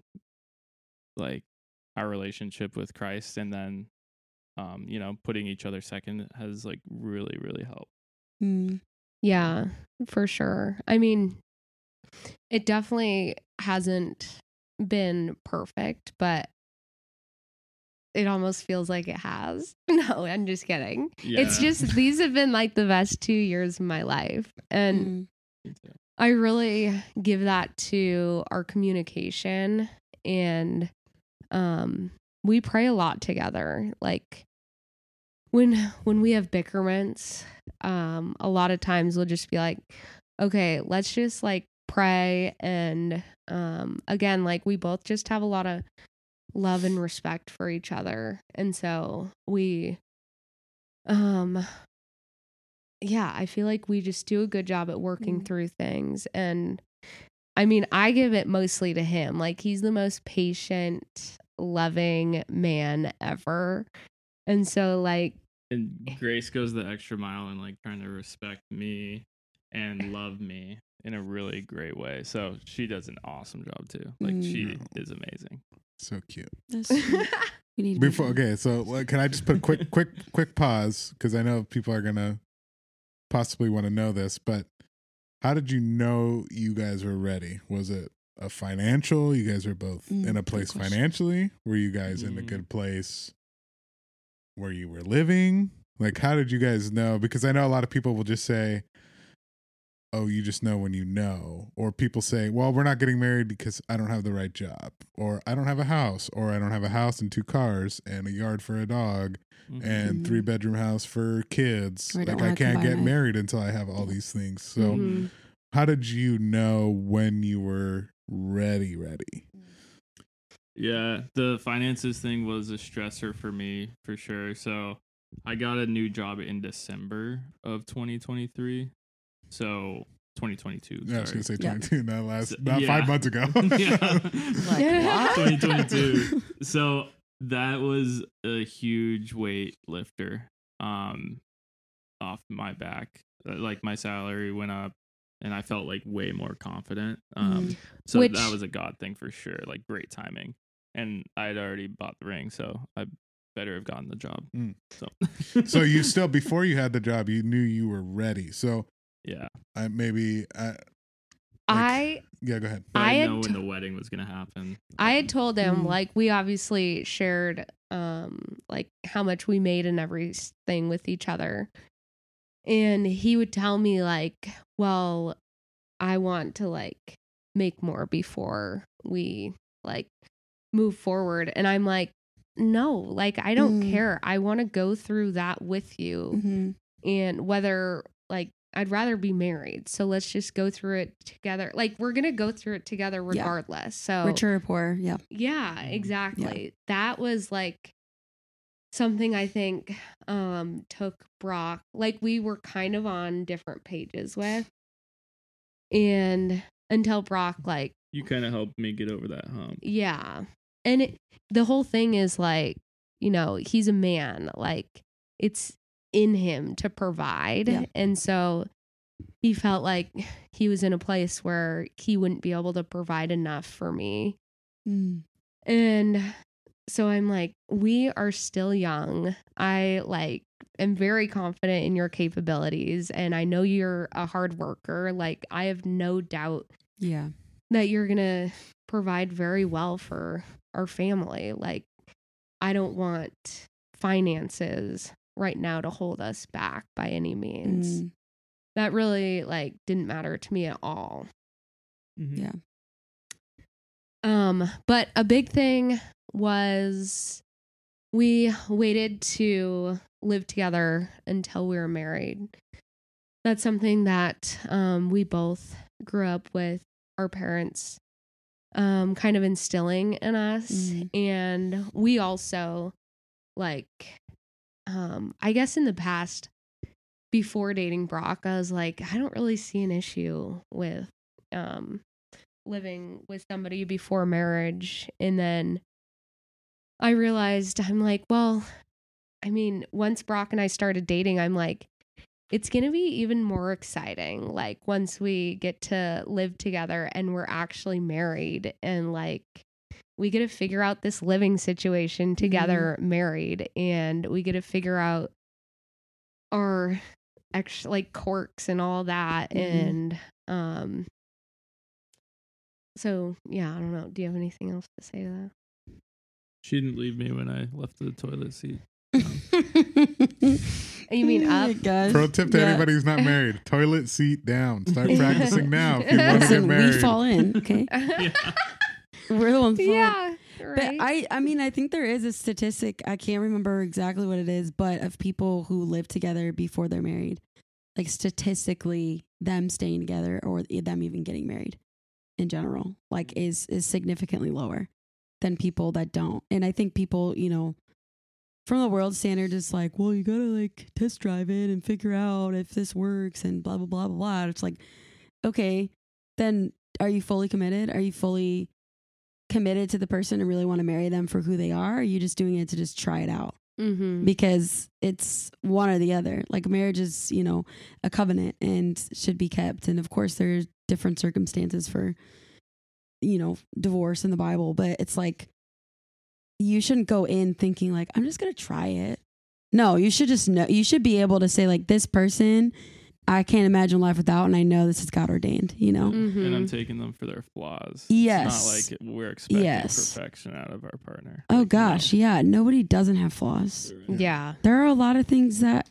like our relationship with Christ and then, um, you know, putting each other second has like really, really helped. Mm. Yeah, for sure. I mean, it definitely hasn't been perfect, but it almost feels like it has. No, I'm just kidding. It's Yeah. just, these have been like the best two years of my life. And Mm. I really give that to our communication, and um we pray a lot together. Like when when we have bickerments, um a lot of times we'll just be like, okay, let's just like pray, and um again, like we both just have a lot of love and respect for each other, and so we um yeah, I feel like we just do a good job at working Mm. through things. And I mean, I give it mostly to him. Like he's the most patient, loving man ever. And so like, And Grace goes the extra mile in like trying to respect me and love me in a really great way. So she does an awesome job too. Like she Mm. is amazing. So cute. That's, we need to be- Before, okay, so like, can I just put a quick, quick, quick pause because I know people are gonna possibly want to know this, but how did you know you guys were ready? Was it a financial? You guys were both Mm, in a good place question. financially? Were you guys in a Mm. good place where you were living? Like, how did you guys know? Because I know a lot of people will just say, oh, you just know when you know. Or people say, well, we're not getting married because I don't have the right job. Or I don't have a house. Or I don't have a house and two cars and a yard for a dog Mhm. and Mhm. three bedroom house for kids. Or I don't Like, I wanna can't get combine it. married until I have all these things. So, mhm. how did you know when you were ready, ready? Yeah, the finances thing was a stressor for me for sure. So I got a new job in December of twenty twenty-three. So twenty twenty-two. Yeah, I was sorry. going to say Yeah. twenty-two, not last, So- not yeah. five months ago. Yeah. Like, what? twenty twenty-two. So that was a huge weight lifter um off my back. Uh, Like my salary went up and I felt like way more confident. Um Mhm. so Which- that was a God thing for sure, like great timing. And I'd already bought the ring, so I better have gotten the job. Mm. So So you still, before you had the job, you knew you were ready. So yeah. I maybe, I, I Yeah, go ahead. But I I had know t- when the wedding was gonna happen. I had told him Mm. like we obviously shared um like how much we made and everything with each other. And he would tell me like, well, I want to like make more before we like move forward. And I'm like, no, like I don't Mm. care. I want to go through that with you. Mm-hmm. And whether like I'd rather be married. So let's just go through it together. Like we're going to go through it together Yeah. regardless. So Richer or poor. Yeah. yeah, exactly. That was like something I think um took Brock, like we were kind of on different pages with. And until Brock like You kind of helped me get over that hump. yeah. And it, the whole thing is like, you know, he's a man, like it's in him to provide. Yeah. And so he felt like he was in a place where he wouldn't be able to provide enough for me. Mm. And so I'm like, we are still young. I like am very confident in your capabilities and I know you're a hard worker. Like I have no doubt Yeah. that you're going to provide very well for our family. Like I don't want finances right now to hold us back by any means. Mm. That really like didn't matter to me at all. Mhm. Yeah. Um, but a big thing was we waited to live together until we were married. That's something that um, we both grew up with our parents um, kind of instilling in us. Mhm. And we also, like, um, I guess in the past, before dating Brock, I was like, I don't really see an issue with um, living with somebody before marriage. And then I realized I'm like, well, I mean, once Brock and I started dating, I'm like, it's going to be even more exciting. Like once we get to live together and we're actually married and like we get to figure out this living situation together, married, and we get to figure out our extra like quirks and all that. Mhm. And um, so yeah, I don't know. Do you have anything else to say to that? She didn't leave me when I left the toilet seat. You mean Oh my up? gosh. Pro tip to Yeah. anybody who's not married: toilet seat down. Start practicing now if you want to get Listen, married. we fall in, okay? Yeah. We're the ones falling. Yeah, But right. I, I mean, I think there is a statistic. I can't remember exactly what it is, but of people who live together before they're married, like statistically, them staying together or them even getting married, in general, like is is significantly lower than people that don't. And I think people, you know, from the world standard, is like, well, you gotta like test drive it and figure out if this works and blah blah blah blah blah. It's like, okay, then are you fully committed? Are you fully committed to the person and really want to marry them for who they are? Or are you just doing it to just try it out? Mm-hmm. Because it's one or the other. Like marriage is, you know, a covenant and should be kept. And of course there's different circumstances for, you know, divorce in the Bible, but it's like, you shouldn't go in thinking like, I'm just going to try it. No, you should just know, you should be able to say like, this person, I can't imagine life without, and I know this is God ordained, you know? Mm-hmm. And I'm taking them for their flaws. Yes. It's not like we're expecting Yes. perfection out of our partner. Oh Like, gosh. no. Yeah. Nobody doesn't have flaws. Yeah. There are a lot of things that,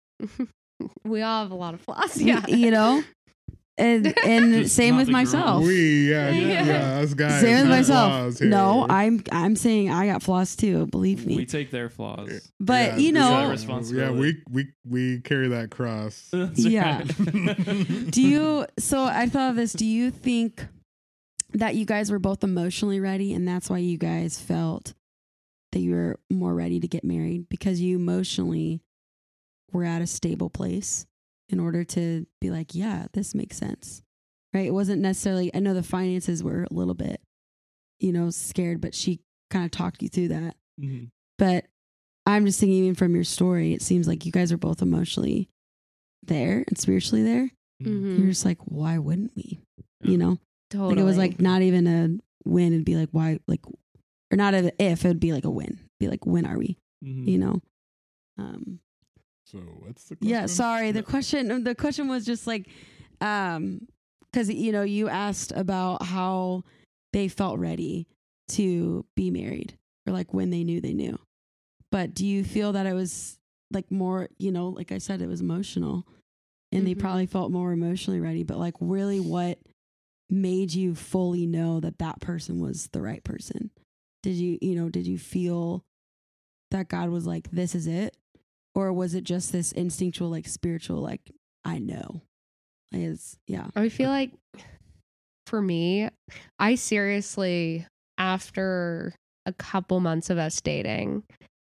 We all have a lot of flaws. y- Yeah. you know, and, and Just same not with the girls. myself. We, yeah, Yeah. yeah, us guys. Same with have myself. flaws here. No, I'm, I'm saying I got flaws too. Believe me. We take their flaws. But Yeah, you we know, got- responsibility. Yeah, we we we carry that cross. That's Yeah. right. do you, so I thought of this, do you think that you guys were both emotionally ready and that's why you guys felt that you were more ready to get married because you emotionally were at a stable place in order to be like, yeah, this makes sense, right? It wasn't necessarily, I know the finances were a little bit, you know, scared, but she kind of talked you through that. Mhm. But I'm just thinking, even from your story, it seems like you guys are both emotionally there and spiritually there. Mhm. You're just like, why wouldn't we? You know, Totally. like it was like not even a win. It'd be like, why, like, or not a if, it would be like a win. Be like, when are we? Mhm. You know? Um, So what's the question? yeah, sorry. The Yeah. question, the question was just like, um, because you know you asked about how they felt ready to be married, or like when they knew they knew. But do you feel that it was like more, you know, like I said, it was emotional, and Mm-hmm. they probably felt more emotionally ready. But like, really, what made you fully know that that person was the right person? Did you, you know, did you feel that God was like, this is it? Or was it just this instinctual, like spiritual, like, I know? Like it's, yeah. I feel like for me, I seriously, after a couple months of us dating,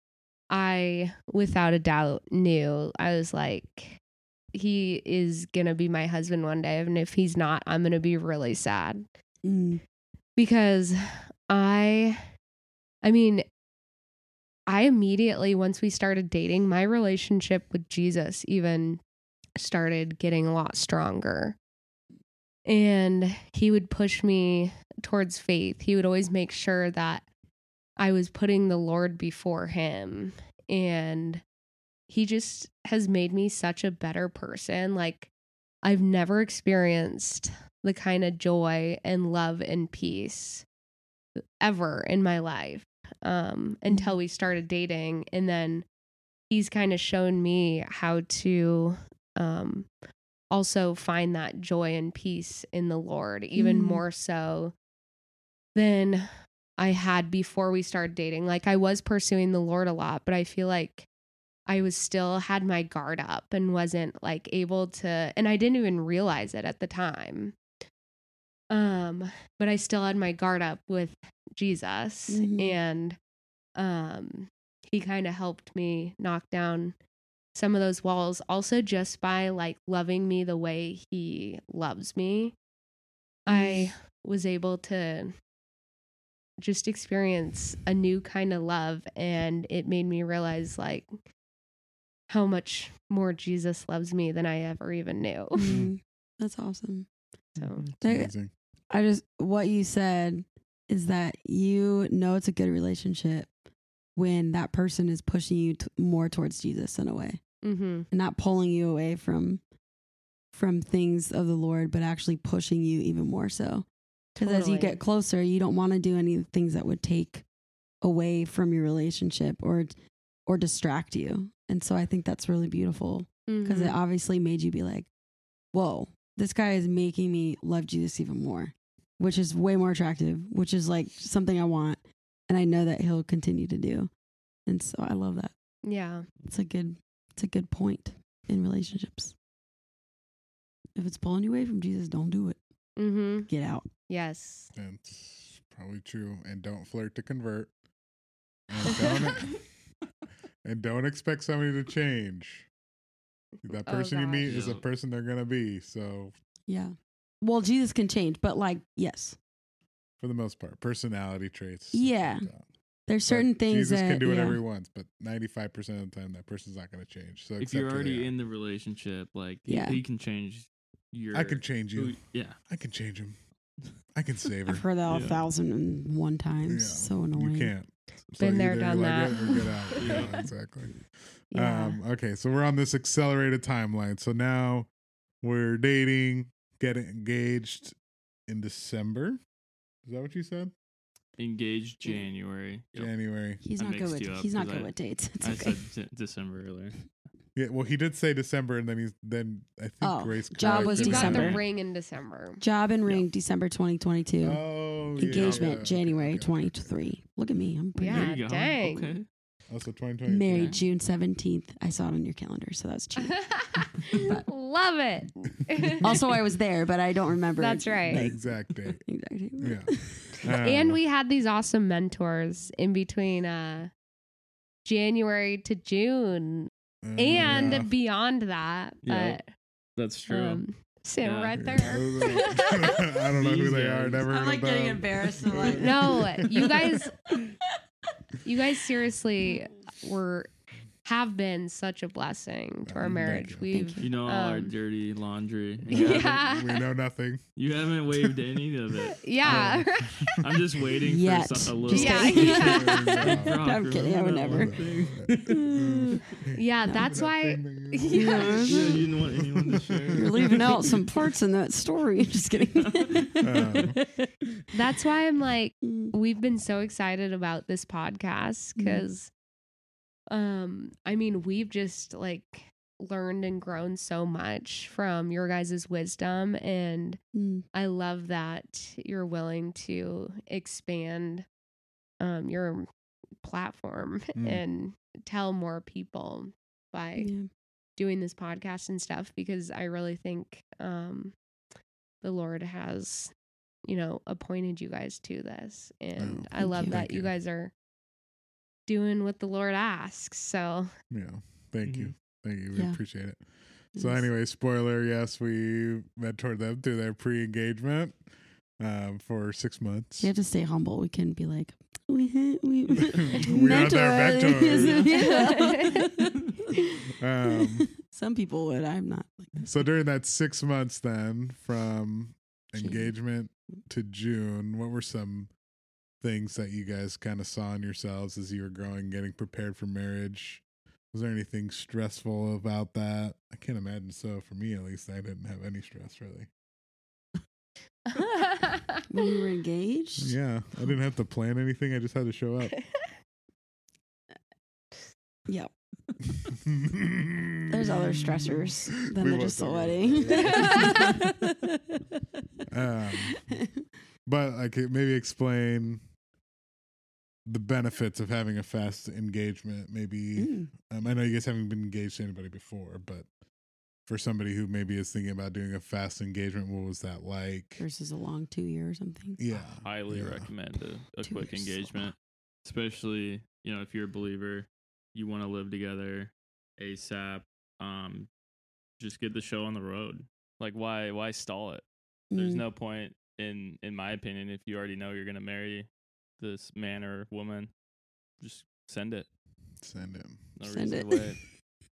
I without a doubt knew. I was like, he is going to be my husband one day. And if he's not, I'm going to be really sad. Mm. Because I, I mean, I immediately, once we started dating, my relationship with Jesus even started getting a lot stronger. And he would push me towards faith. He would always make sure that I was putting the Lord before him. And he just has made me such a better person. Like, I've never experienced the kind of joy and love and peace ever in my life um, until we started dating. And then he's kind of shown me how to um, also find that joy and peace in the Lord, even Mm. more so than I had before we started dating. Like, I was pursuing the Lord a lot, but I feel like I was still had my guard up and wasn't like able to, and I didn't even realize it at the time. Um, but I still had my guard up with Jesus, Mhm. and um, he kind of helped me knock down some of those walls. Also, just by like loving me the way he loves me, I was able to just experience a new kind of love, and it made me realize like how much more Jesus loves me than I ever even knew. Mm. That's awesome. So It's They- amazing. I just, what you said is that you know it's a good relationship when that person is pushing you t- more towards Jesus in a way, mm-hmm. and not pulling you away from from things of the Lord, but actually pushing you even more so. Because as you Totally. get closer, you don't want to do any things that would take away from your relationship or or distract you. And so I think that's really beautiful, because Mhm. it obviously made you be like, whoa, this guy is making me love Jesus even more, which is way more attractive, which is like something I want. And I know that he'll continue to do. And so I love that. Yeah. It's a good, it's a good point in relationships. If it's pulling you away from Jesus, don't do it. Mm-hmm. Get out. Yes. That's probably true. And don't flirt to convert. And don't, and don't expect somebody to change. That Oh, person you meet gosh. is the Yeah. person they're going to be. So, Yeah. Well, Jesus can change, but like, yes, for the most part, personality traits. stuff Yeah. like that. there's But certain things Jesus that can do whatever yeah. he wants, but ninety-five percent of the time, that person's not going to change. So, If you're accept who already they are. in the relationship, like he- Yeah. he, can change your. I can change you. who- yeah. I can change him. I can save I've her. heard that Yeah. a thousand and one times. Yeah. So annoying. You can't. Been there, either done you like that. it or get out. Yeah, exactly. Yeah. Um, okay, so we're on this accelerated timeline. So now we're dating, getting engaged in December. Is that what you said? Engaged January. Yep. January. He's I not good mixed with you up he's not 'cause good I- with dates. It's I okay. said de- December earlier. Yeah, well, he did say December, and then he's then I think Oh, Grace. job was corrected You me. got the December. ring in December. Job and ring, December twenty twenty-two. Oh, yeah, Engagement, yeah, okay, January okay, okay. twenty-three. Look at me. I'm pretty Yeah, there you go. dang. Okay. Also, twenty twenty. married Yeah. June seventeenth. I saw it on your calendar, so that's cheap. Love it. Also, I was there, but I don't remember. That's right. The exact date. Exact date. Yeah. And Um, we had these awesome mentors in between uh January to June uh, and yeah. beyond that. Yeah. But That's true. um Sam Yeah. right there. I don't know who These they are. guys. Never I'm heard like of getting them. embarrassed. I'm like, No, you guys you guys seriously were have been such a blessing to Oh, our thank marriage. you. We've Thank You know all our Um, dirty laundry. And Yeah. You, haven't, We know nothing. you haven't waved any of it. yeah. I'm just waiting Yet. for some, a Just little. kidding. Hey, Brock, I'm kidding, I would remember never. that one thing? Yeah, No. that's why Yeah. Yeah. Yeah, you didn't want anyone to share. You're leaving out some parts in that story. Just kidding. Um, that's why I'm like Mm. we've been so excited about this podcast because um I mean we've just like learned and grown so much from your guys' wisdom, and Mm. I love that you're willing to expand um your platform Mm. and tell more people by Yeah. doing this podcast and stuff, because I really think um the Lord has, you know, appointed you guys to this. And Oh, I thank love you. that Thank you you. guys are doing what the Lord asks. So yeah. Thank you. Thank you. We Yeah. appreciate it. So Yes. anyway, spoiler, yes, we mentored them through their pre-engagement um, for six months. You have to stay humble. We can be like, we we We are their Um, Some people would. I'm not like this. so during that six months then, from June. engagement to June, what were some things that you guys kind of saw in yourselves as you were growing, getting prepared for marriage? Was there anything stressful about that? I can't imagine so. For me, at least, I didn't have any stress really. When we were engaged. Yeah, I didn't have to plan anything. I just had to show up. Yep. There's other stressors than We the won't just the talk about wedding. Um, but I could maybe explain the benefits of having a fast engagement. Maybe Mm. um, I know you guys haven't been engaged to anybody before, but for somebody who maybe is thinking about doing a fast engagement, what was that like? Versus a long two year or something. Yeah, Highly yeah. recommend a, a Two quick years is a engagement, lot. especially you know if you're a believer, you want to live together ASAP. Um, just get the show on the road. Like why why stall it? There's Mm. no point in in my opinion if you already know you're gonna marry this man or woman, just send it. Send him. No Send reason it. to wait.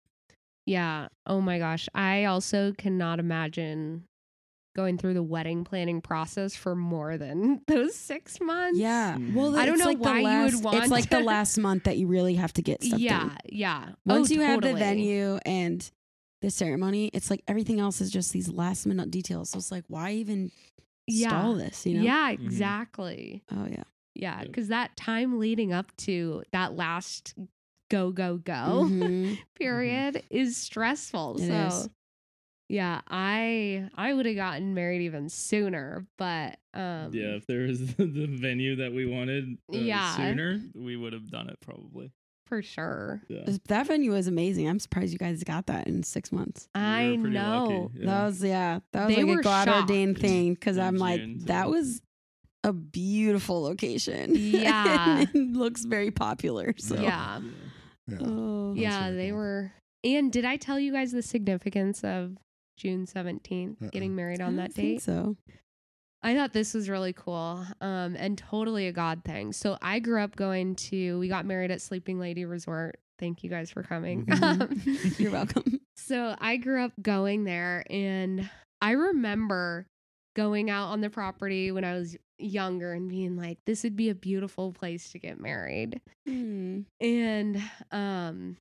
Yeah. Oh my gosh. I also cannot imagine going through the wedding planning process for more than those six months. Yeah. Mm. Well, I don't it's know like the why you would last- want It's like the to- last month that you really have to get stuff Yeah. done. Yeah. Once Oh, you have the totally. venue and the ceremony, it's like everything else is just these last minute details. So it's like, why even Yeah. stall this? You know? Yeah, Mhm. exactly. Oh yeah. Yeah. Yep. Because that time leading up to that last go, go, go Mhm. period is stressful. It so is. yeah, I I would have gotten married even sooner, but um Yeah, if there was the, the venue that we wanted uh, Yeah. sooner, we would have done it probably. for sure. Yeah. That venue was amazing. I'm surprised you guys got that in six months. We I were pretty know. lucky, yeah. That was yeah. That was They like were a God ordained shocked. thing because In I'm like June, that too. was a beautiful location. Yeah. And it looks very popular. So Yeah. Yeah. Oh. That's Yeah, really they cool. were. And did I tell you guys the significance of June seventeenth, Uh-uh. getting married I on don't that think date? So I thought this was really cool um, and totally a God thing. So I grew up going to, we got married at Sleeping Lady Resort. Thank you guys for coming. Mhm. You're welcome. So I grew up going there, and I remember going out on the property when I was younger and being like, this would be a beautiful place to get married. Hmm. And um,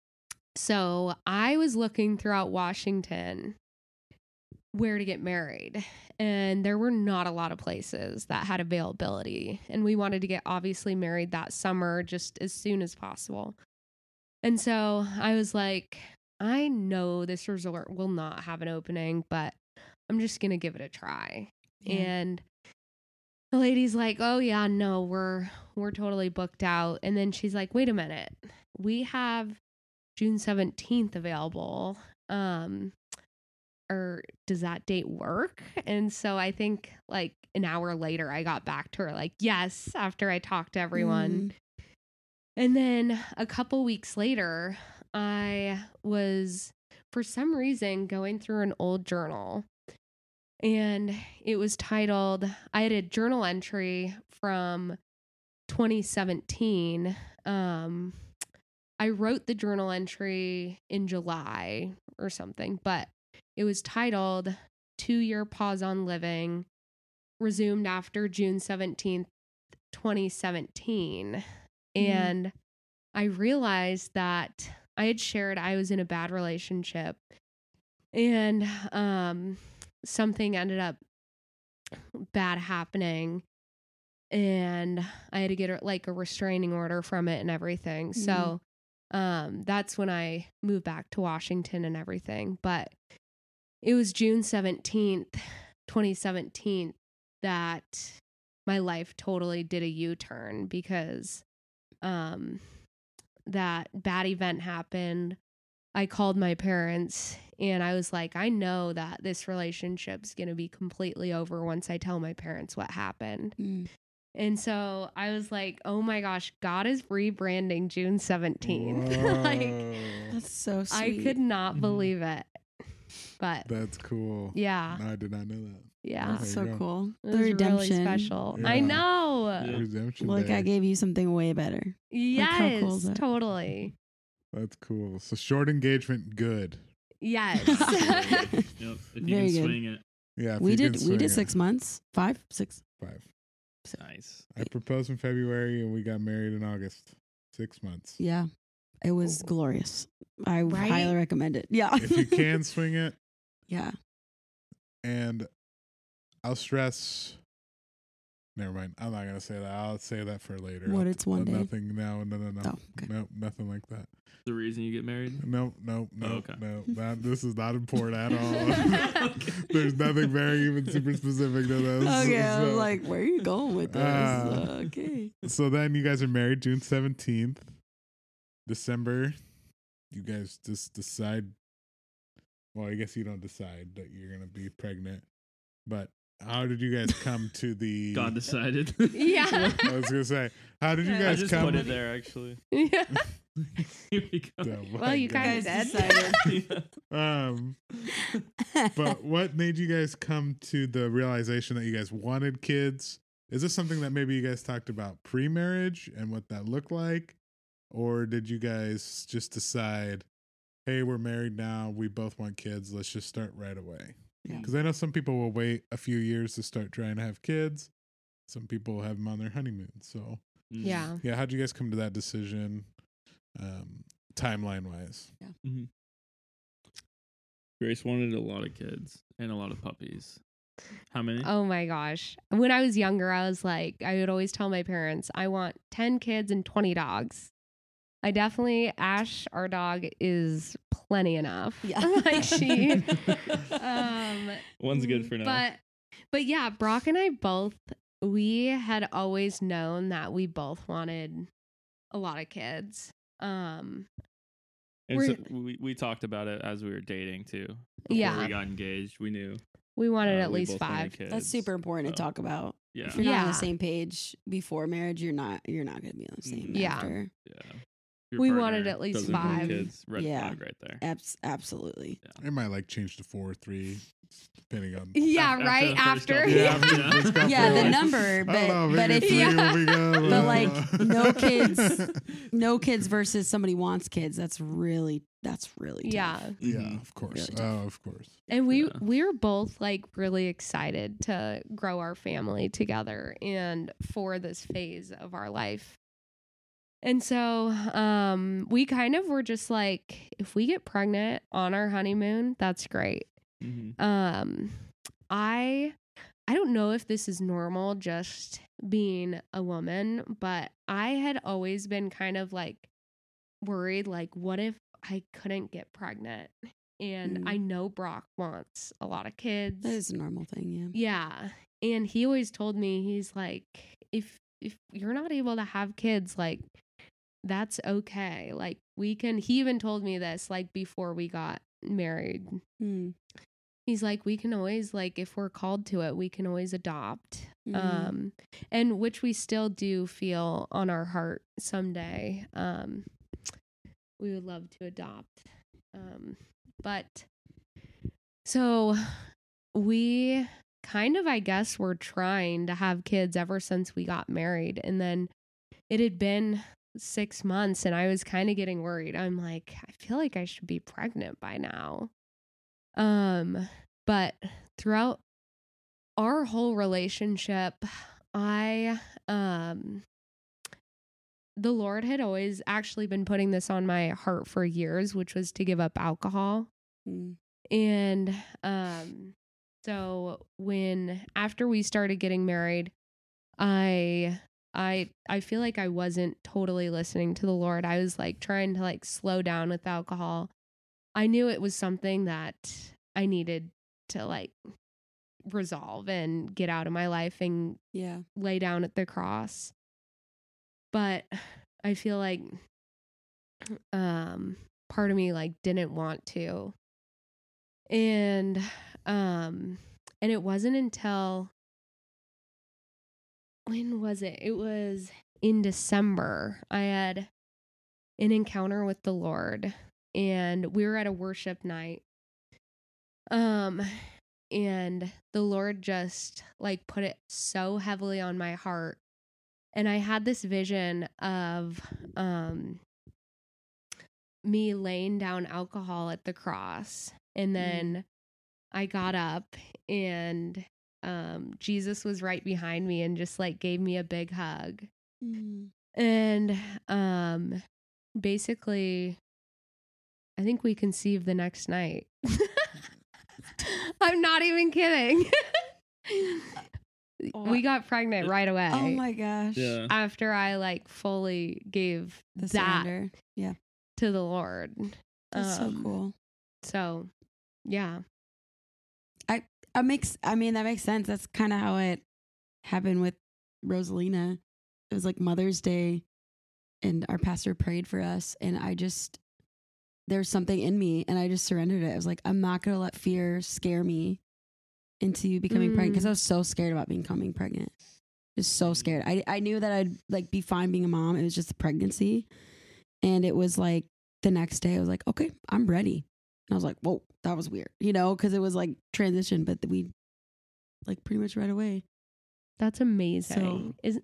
so I was looking throughout Washington where to get married, and there were not a lot of places that had availability. And we wanted to get obviously married that summer, just as soon as possible. And so I was like, I know this resort will not have an opening, but I'm just going to give it a try. Yeah. And the lady's like, oh yeah, no, we're we're totally booked out. And then she's like, wait a minute. We have June seventeenth available. Um or does that date work? And so I think like an hour later I got back to her like, yes, after I talked to everyone. Mm. And then a couple weeks later, I was, for some reason, going through an old journal. And it was titled, I had a journal entry from twenty seventeen. Um, I wrote the journal entry in July or something, but it was titled Two Year Pause on Living, resumed after June seventeenth, twenty seventeen. Mm. And I realized that I had shared I was in a bad relationship, and um, something ended up bad happening, and I had to get like a restraining order from it and everything. Mhm. So um, that's when I moved back to Washington and everything. But it was June seventeenth, twenty seventeen that my life totally did a U-turn, because um, that bad event happened. I called my parents and I was like, I know that this relationship's going to be completely over once I tell my parents what happened. Mm. And so I was like, oh my gosh, God is rebranding June seventeenth. like, Whoa. That's so sweet. I could not Mhm. believe it. But That's cool. yeah, No, I did not know that. yeah. There That's you so go. cool. It The was redemption. really special. Yeah. I know. Yeah. Redemption Like Day. I gave you something way better. how Yes, cool is that? totally. That's cool. So short engagement, good. Yes. Yep. If you Very can good. swing it. Yeah. if We you did can we swing did it. six months, five, six. Five. Nice. I proposed in February and we got married in August. Six months. Yeah, it was glorious. I Right? highly recommend it. Yeah, If you can swing it, yeah. and I'll stress. Never mind. I'm not gonna say that. I'll say that for later. What, I'll- it's one uh, day? Nothing. No. No. No. No. Oh, okay. No. Nothing like that. The reason you get married? No. No. No. Oh, okay. No. That, this is not important at all. There's nothing very even super specific to this. Okay, I was so- like, where are you going with this? Uh, Uh, okay. So then you guys are married June seventeenth. December, you guys just decide. Well, I guess you don't decide that you're going to be pregnant. But how did you guys come to the. God decided. Yeah. I was going to say, how did you I I guys just come. put it there, actually. yeah. Here we go. Oh my Well, you God. kind Guys of did. decided. Um, but what made you guys come to the realization that you guys wanted kids? Is this something that maybe you guys talked about pre-marriage and what that looked like? Or did you guys just decide, hey, we're married now, we both want kids, let's just start right away? Yeah. Because I know some people will wait a few years to start trying to have kids. Some people have them on their honeymoon. So, Mm. Yeah. yeah, how'd you guys come to that decision, um, timeline-wise? Mhm. Grace wanted a lot of kids and a lot of puppies. How many? Oh my gosh. When I was younger, I was like, I would always tell my parents, I want ten kids and twenty dogs. I definitely, Ash, our dog, is plenty enough. Yeah. like she, um, One's good for now. But, but yeah, Brock and I both, we had always known that we both wanted a lot of kids. Um, and we're- so we, we talked about it as we were dating too. Before Yeah. we got engaged, we knew. we wanted uh, at we least both wanted five. kids. That's super important to So, talk about. Yeah. If you're not on Yeah. the same page before marriage, you're not you're not gonna be on the same Yeah. after. Yeah. Your We partner wanted at least doesn't want five. kids. Red Yeah. flag right there. Abs- absolutely. It might like change to four or three, depending on. Yeah, Af- right the first after. couple. Yeah, after the first couple, Yeah, the like, number, I but don't know, but maybe if three you will be good. but like no kids, yeah, no kids versus somebody wants kids, that's really that's really Yeah. tough. Mhm. of course. Really tough. Oh, of course. And we Yeah. we were both like really excited to grow our family together and for this phase of our life. And so um we kind of were just like, if we get pregnant on our honeymoon, that's great. Mhm. Um I I don't know if this is normal just being a woman, but I had always been kind of like worried like what if I couldn't get pregnant? And Mm. I know Brock wants a lot of kids. That is a normal thing, yeah. Yeah. And he always told me, he's like, if if you're not able to have kids, like that's okay. Like we can he even told me this like before we got married. Mm. He's like, we can always like if we're called to it, we can always adopt. Mhm. Um and which we still do feel on our heart someday. Um we would love to adopt. Um but so we kind of, I guess, were trying to have kids ever since we got married. And then it had been six months and I was kind of getting worried. I'm like, I feel like I should be pregnant by now. Um, but throughout our whole relationship, I, um, the Lord had always actually been putting this on my heart for years, which was to give up alcohol. Mm. And, um, so when, after we started getting married, I, I, I feel like I wasn't totally listening to the Lord. I was like trying to like slow down with alcohol. I knew it was something that I needed to like resolve and get out of my life and Yeah. lay down at the cross. But I feel like um part of me like didn't want to. And um and it wasn't until when was it? It was in December. I had an encounter with the Lord and we were at a worship night. Um and the Lord just like put it so heavily on my heart. And I had this vision of um, me laying down alcohol at the cross. And then mm. I got up and um, Jesus was right behind me and just like gave me a big hug. Mm. And um, basically, I think we conceived the next night. I'm not even kidding. We got pregnant right away. Oh my gosh. Yeah. After I like fully gave The that surrender. Yeah. to the Lord. That's Um, so cool. So, yeah. I I makes I mean that makes sense. That's kind of how it happened with Rosalina. It was like Mother's Day and our pastor prayed for us and I just there's something in me and I just surrendered it. I was like, I'm not going to let fear scare me into becoming mm. pregnant because I was so scared about becoming pregnant. Just so scared. I I knew that I'd like be fine being a mom. It was just a pregnancy. And it was like the next day I was like, okay, I'm ready. And I was like, whoa, that was weird, you know, because it was like transition, but we like pretty much right away. That's amazing. So, Is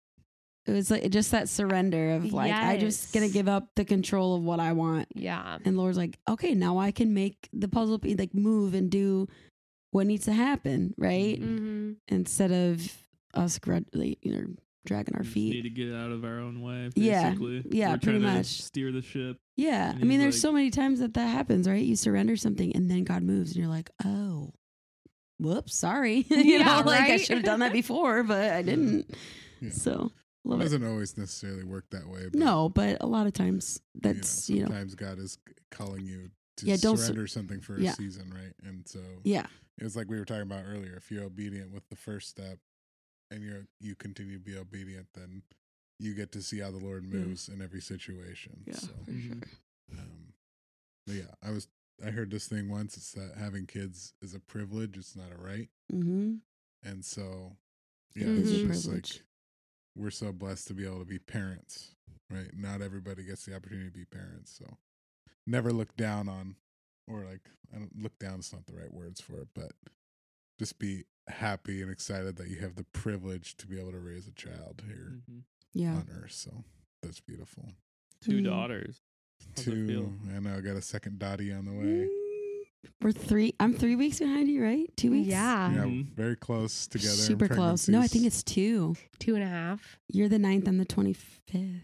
it was like just that surrender of like, yes. I just gonna give up the control of what I want. Yeah. And Lord's like, okay, now I can make the puzzle be like move and do what needs to happen, right? Mm-hmm. Instead of us grudgingly, you know, dragging our We just feet. need to get out of our own way. Yeah. Basically. Yeah, We're pretty trying to much. steer the ship. Yeah. And I mean, he's there's like- so many times that that happens, right? You surrender something and then God moves and you're like, oh, whoops, sorry. you Yeah, know, like I right? should have done that before, but I didn't. Yeah. So, It love it. doesn't always necessarily work that way. But, No, but a lot of times you know, that's, you know, sometimes God is calling you to Yeah, don't sur- surrender something for a yeah. season, right? And so yeah. it's like we were talking about earlier. If you're obedient with the first step and you're you continue to be obedient, then you get to see how the Lord moves in every situation. Yeah, So, for sure. um, but yeah, I was I heard this thing once. It's that having kids is a privilege. It's not a right. Mm-hmm. And so, yeah, It it's is a just privilege. like we're so blessed to be able to be parents, right? Not everybody gets the opportunity to be parents. So never look down on, or like, I don't look down is not the right words for it, but just be happy and excited that you have the privilege to be able to raise a child here Mhm. Yeah. on earth. So that's beautiful. Two Mm. daughters. How's it feel? Two, I know I got a second Dottie on the way. We're three. I'm three weeks behind you, right? Two weeks. Yeah. Yeah, Mhm. very close together. in Super close. No, I think pregnancies. it's two. Two and a half. You're the ninth. I'm the twenty-fifth.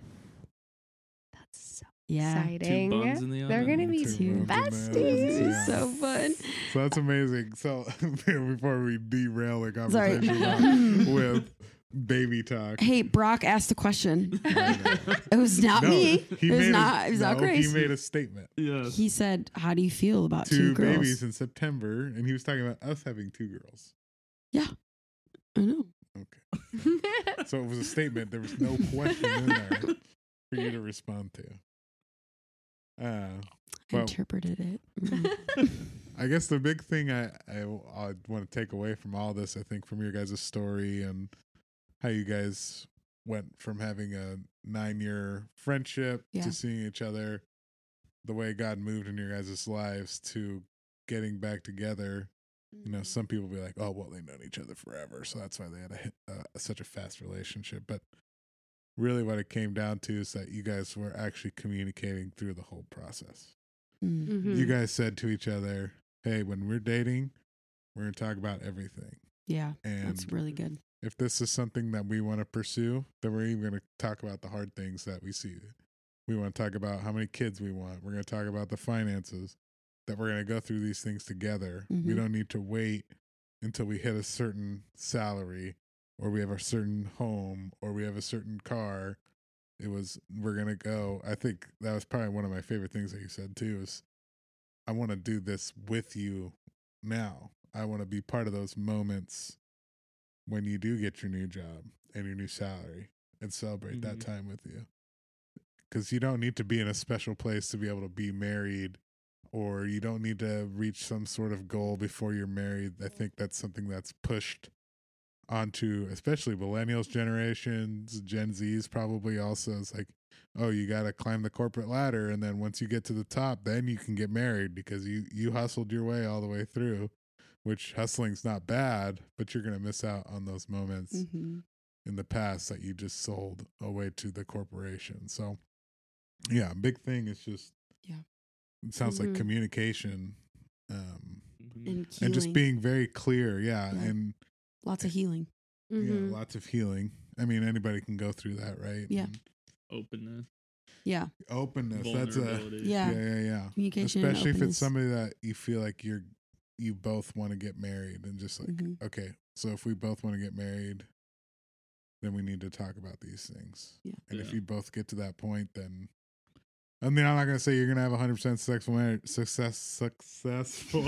That's so Yeah. Two exciting. buns in the They're oven. going to be Two buns in the oven. besties. Yeah. So fun. So that's amazing. So before we derail the Sorry. conversation on- with baby talk. Hey, Brock asked the question. I know. It was not No, me. He It was made not. A, It was no, not Grace. He made a statement. Yes. He said, "How do you feel about two, Two girls?" babies in September, and he was talking about us having two girls. I know. Okay. So it was a statement. There was no question in there for you to respond to. Uh, I Well- interpreted it. Mm. I guess the big thing I, I, I want to take away from all this, I think, from your guys' story and how you guys went from having a nine year friendship Yeah. to seeing each other, the way God moved in your guys' lives to getting back together. You know, some people be like, oh, well, they've known each other forever. So that's why they had a, hit- uh, such a fast relationship. But really what it came down to is that you guys were actually communicating through the whole process. Mm. Mhm. You guys said to each other, hey, when we're dating, we're going to talk about everything. Yeah, And that's really good. if this is something that we want to pursue, then we're even going to talk about the hard things that we see. We want to talk about how many kids we want. We're going to talk about the finances, that we're going to go through these things together. Mhm. We don't need to wait until we hit a certain salary or we have a certain home or we have a certain car. It was, we're going to go. I think that was probably one of my favorite things that you said too, is I want to do this with you now. I want to be part of those moments when you do get your new job and your new salary and celebrate Mhm. that time with you. Because you don't need to be in a special place to be able to be married, or you don't need to reach some sort of goal before you're married. I think that's something that's pushed onto, especially millennials generations, Gen Zs probably also. It's like, oh, you got to climb the corporate ladder. And then once you get to the top, then you can get married because you, you hustled your way all the way through, which hustling's not bad, but you're going to miss out on those moments Mm-hmm. in the past that you just sold away to the corporation. So yeah, big thing is just, Yeah. it sounds Mhm. like communication, um, Mhm. And, and just healing. being very clear. Yeah. Yeah. And Lots of healing. yeah, Mhm. lots of healing. I mean, anybody can go through that, right? Yeah. And Openness, Yeah. openness. That's a, vulnerability. Yeah. yeah, yeah, yeah. Communication. and Especially if openness. it's somebody that you feel like you're, you both want to get married and just like, Mhm. okay, so if we both want to get married, then we need to talk about these things. Yeah. And if Yeah. you both get to that point, then I mean, I'm not gonna say you're gonna have a hundred percent successful marriage, success, successful.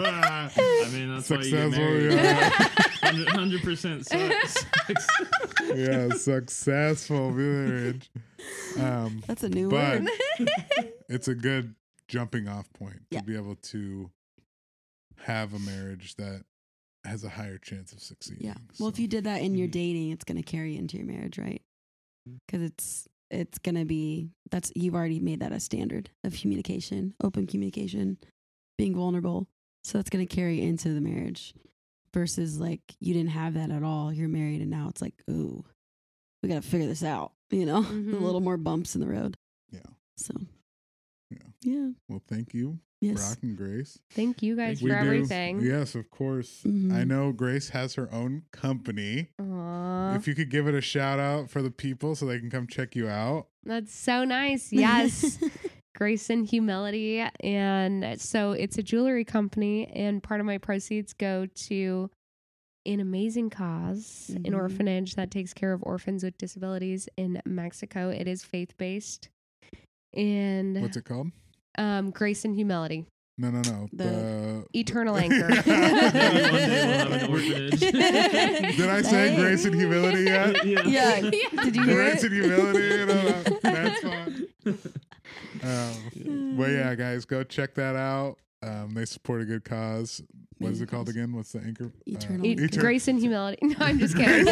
I mean, that's why you get Successful, married. yeah. Hundred percent sex. yeah, successful marriage. Um, That's a new but word. it's a good jumping off point Yeah. to be able to have a marriage that has a higher chance of succeeding. Yeah. Well, if So, you did that in your Mhm. dating, it's going to carry into your marriage, right? Because it's it's going to be that's you've already made that a standard of communication, open communication, being vulnerable. So that's going to carry into the marriage. Versus like you didn't have that at all. You're married, and now it's like, ooh, we got to figure this out. You know, Mhm. a little more bumps in the road. yeah. So Yeah. yeah, Well, thank you, yes. Brock and Grace. Thank you guys Thank for We do- everything. Yes, of course. Mhm. I know Grace has her own company. Aw, If you could give it a shout out for the people so they can come check you out. that's so nice. Yes. Grace and Humility. And so it's a jewelry company, and part of my proceeds go to an amazing cause, an Mhm. orphanage that takes care of orphans with disabilities in Mexico. It is faith based. And What's it called? um, Grace and Humility, No, no, no. The- The, Eternal Anchor. Maybe one day we'll have an orphanage. Did I say Hey. Grace and Humility yet? Yeah. Did you hear Grace it? and Humility, you know, that's fine. Um, well, yeah, guys, go check that out. Um, they support a good cause. What is it called again? What's the anchor? Eternal E- Anchor. Etern- Grace and Humility. No, I'm just kidding.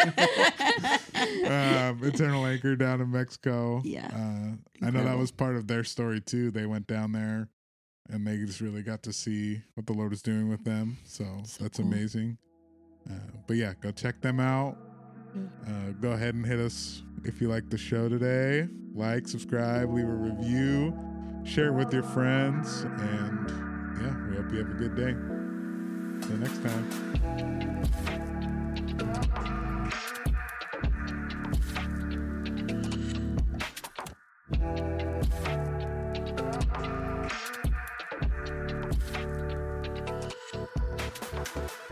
um, Eternal Anchor down in Mexico. Yeah. Uh, I know that Incredible. was part of their story too. They went down there and they just really got to see what the Lord is doing with them. So, So that's cool. amazing. Uh, but yeah, go check them out. Uh, go ahead and hit us if you like the show today. Like, subscribe, leave a review, share it with your friends, and yeah, we hope you have a good day. Till next time.